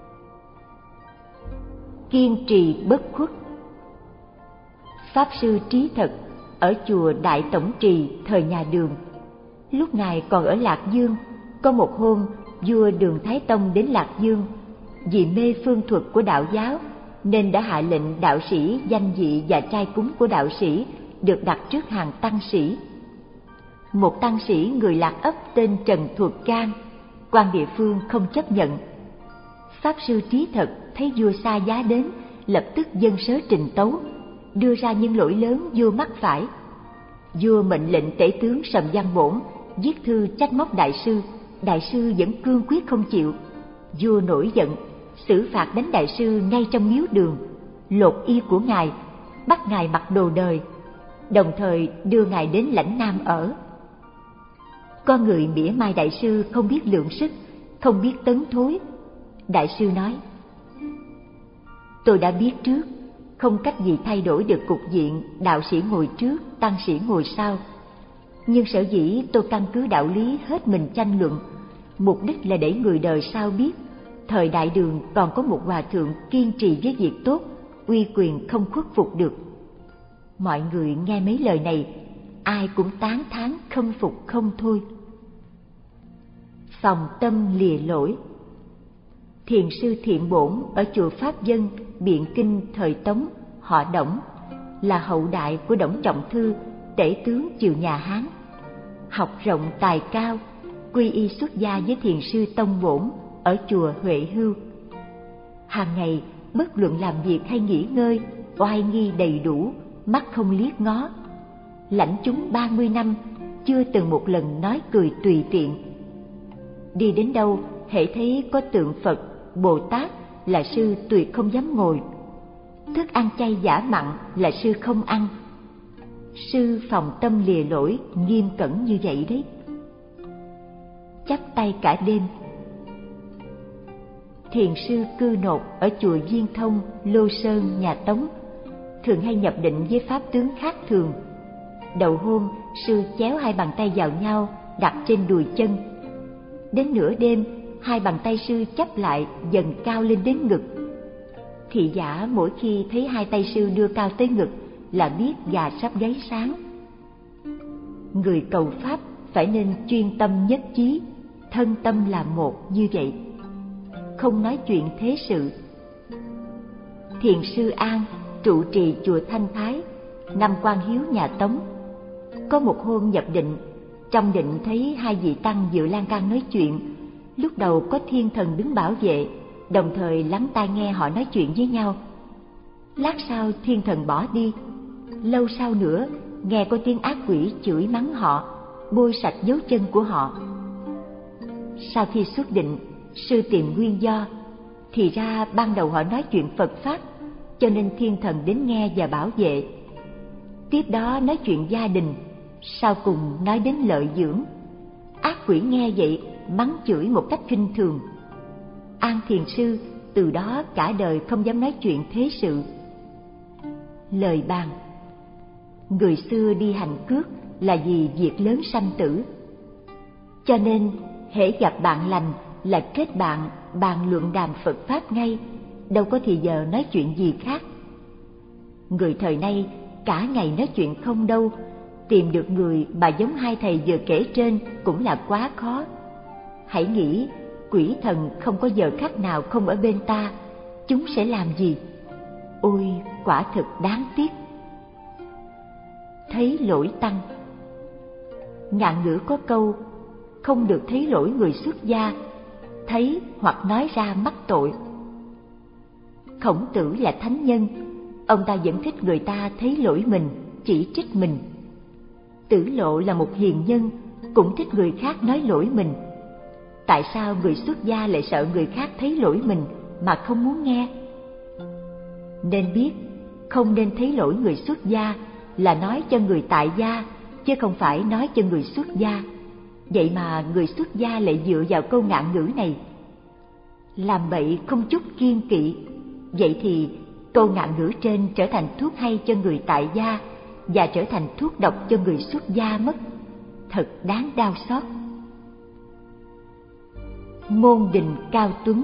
Kiên trì bất khuất. Pháp sư Trí Thật ở chùa Đại Tổng Trì thời nhà Đường, lúc ngài còn ở Lạc Dương, có một hôm vua Đường Thái Tông đến Lạc Dương, vì mê phương thuật của đạo giáo nên đã hạ lệnh đạo sĩ danh vị và trai cúng của đạo sĩ được đặt trước hàng tăng sĩ. Một tăng sĩ người Lạc Ấp tên Trần Thuật Can, quan địa phương không chấp nhận. Pháp sư Trí Thật thấy vua xa giá đến, lập tức dâng sớ trình tấu, đưa ra những lỗi lớn vua mắc phải. Vua mệnh lệnh tể tướng Sầm Văn Bổn viết thư trách móc đại sư vẫn cương quyết không chịu. Vua nổi giận, xử phạt đánh đại sư ngay trong miếu đường, lột y của ngài, bắt ngài mặc đồ đời, đồng thời đưa ngài đến lãnh Nam ở. Con người mỉa mai đại sư không biết lượng sức, không biết tấn thối. Đại sư nói: tôi đã biết trước, không cách gì thay đổi được cục diện đạo sĩ ngồi trước, tăng sĩ ngồi sau. Nhưng sở dĩ tôi căn cứ đạo lý hết mình tranh luận, mục đích là để người đời sau biết thời Đại Đường còn có một hòa thượng kiên trì với việc tốt, uy quyền không khuất phục được. Mọi người nghe mấy lời này, ai cũng tán thán khâm phục không thôi. Phòng tâm lìa lỗi. Thiền sư Thiện Bổn ở chùa Pháp Dân, Biện Kinh thời Tống, họ Đổng, là hậu đại của Đổng Trọng Thư, tể tướng triều nhà Hán. Học rộng tài cao, quy y xuất gia với thiền sư Tông Bổn ở chùa Huệ Hưu. Hàng ngày bất luận làm việc hay nghỉ ngơi, oai nghi đầy đủ, mắt không liếc ngó. Lãnh chúng 30 năm, chưa từng một lần nói cười tùy tiện. Đi đến đâu, hễ thấy có tượng Phật, Bồ Tát là sư tuyệt không dám ngồi. Thức ăn chay giả mặn là sư không ăn. Sư phòng tâm lìa lỗi nghiêm cẩn như vậy đấy. Chắp tay cả đêm. Thiền sư Cư Nột ở chùa Viên Thông, Lô Sơn, nhà Tống, thường hay nhập định với pháp tướng khác thường. Đầu hôm, sư chéo hai bàn tay vào nhau, đặt trên đùi chân. Đến nửa đêm, hai bàn tay sư chắp lại dần cao lên đến ngực. Thị giả mỗi khi thấy hai tay sư đưa cao tới ngực là biết gà sắp gáy sáng. Người cầu pháp phải nên chuyên tâm nhất chí, thân tâm là một như vậy, không nói chuyện thế sự. Thiền sư An trụ trì chùa Thanh Thái, năm Quan Hiếu nhà Tống. Có một hôm nhập định, trong định thấy hai vị tăng dự lan can nói chuyện. Lúc đầu có thiên thần đứng bảo vệ, đồng thời lắng tai nghe họ nói chuyện với nhau. Lát sau thiên thần bỏ đi. Lâu sau nữa nghe có tiếng ác quỷ chửi mắng họ, bôi sạch dấu chân của họ. Sau khi xuất định, sư tìm nguyên do, thì ra ban đầu họ nói chuyện Phật pháp, cho nên thiên thần đến nghe và bảo vệ. Tiếp đó nói chuyện gia đình, sau cùng nói đến lợi dưỡng. Ác quỷ nghe vậy mắng chửi một cách khinh thường. An thiền sư từ đó cả đời không dám nói chuyện thế sự. Lời bàn: người xưa đi hành cước là vì việc lớn sanh tử, cho nên hễ gặp bạn lành là kết bạn bàn luận đàm Phật pháp ngay, đâu có thì giờ nói chuyện gì khác. Người thời nay cả ngày nói chuyện không đâu, tìm được người mà giống hai thầy vừa kể trên cũng là quá khó. Hãy nghĩ, quỷ thần không có giờ khắc nào không ở bên ta, chúng sẽ làm gì? Ôi, quả thực đáng tiếc. Thấy lỗi tăng. Ngạn ngữ có câu, không được thấy lỗi người xuất gia, thấy hoặc nói ra mắc tội. Khổng Tử là thánh nhân, ông ta vẫn thích người ta thấy lỗi mình, chỉ trích mình. Tử Lộ là một hiền nhân, cũng thích người khác nói lỗi mình. Tại sao người xuất gia lại sợ người khác thấy lỗi mình mà không muốn nghe? Nên biết, không nên thấy lỗi người xuất gia là nói cho người tại gia, chứ không phải nói cho người xuất gia. Vậy mà người xuất gia lại dựa vào câu ngạn ngữ này. Làm bậy không chút kiêng kỵ, vậy thì câu ngạn ngữ trên trở thành thuốc hay cho người tại gia và trở thành thuốc độc cho người xuất gia mất. Thật đáng đau xót. Môn đình cao tuấn.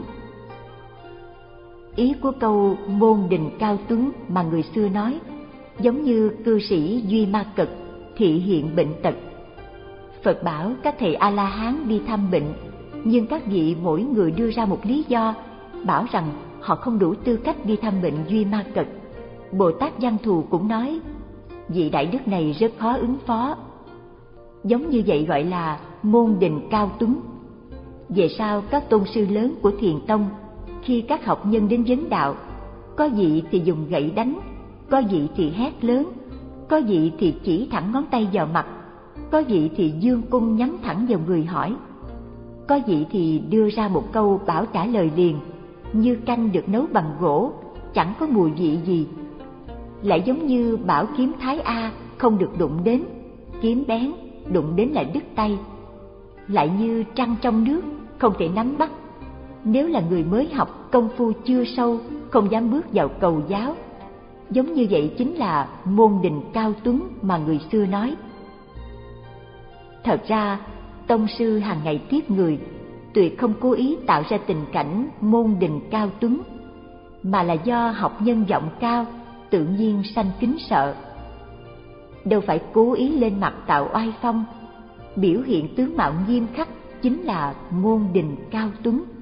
Ý của câu môn đình cao tuấn mà người xưa nói giống như cư sĩ Duy Ma Cật thị hiện bệnh tật. Phật bảo các thầy A-la-hán đi thăm bệnh, nhưng các vị mỗi người đưa ra một lý do, bảo rằng họ không đủ tư cách đi thăm bệnh Duy Ma Cật. Bồ Tát Văn Thù cũng nói, vị đại đức này rất khó ứng phó. Giống như vậy gọi là môn đình cao tuấn. Về sau các tôn sư lớn của Thiền Tông, khi các học nhân đến vấn đạo, có vị thì dùng gậy đánh, có vị thì hét lớn, có vị thì chỉ thẳng ngón tay vào mặt, có vị thì dương cung nhắm thẳng vào người hỏi, có vị thì đưa ra một câu bảo trả lời liền, như canh được nấu bằng gỗ, chẳng có mùi vị gì. Lại giống như bảo kiếm Thái A không được đụng đến, kiếm bén, đụng đến lại đứt tay. Lại như trăng trong nước, không thể nắm bắt. Nếu là người mới học, công phu chưa sâu, không dám bước vào cầu giáo. Giống như vậy chính là môn đình cao tuấn mà người xưa nói. Thật ra, tông sư hàng ngày tiếp người, tuyệt không cố ý tạo ra tình cảnh môn đình cao tuấn, mà là do học nhân vọng cao, tự nhiên sanh kính sợ. Đâu phải cố ý lên mặt tạo oai phong, biểu hiện tướng mạo nghiêm khắc chính là môn đình cao tuấn.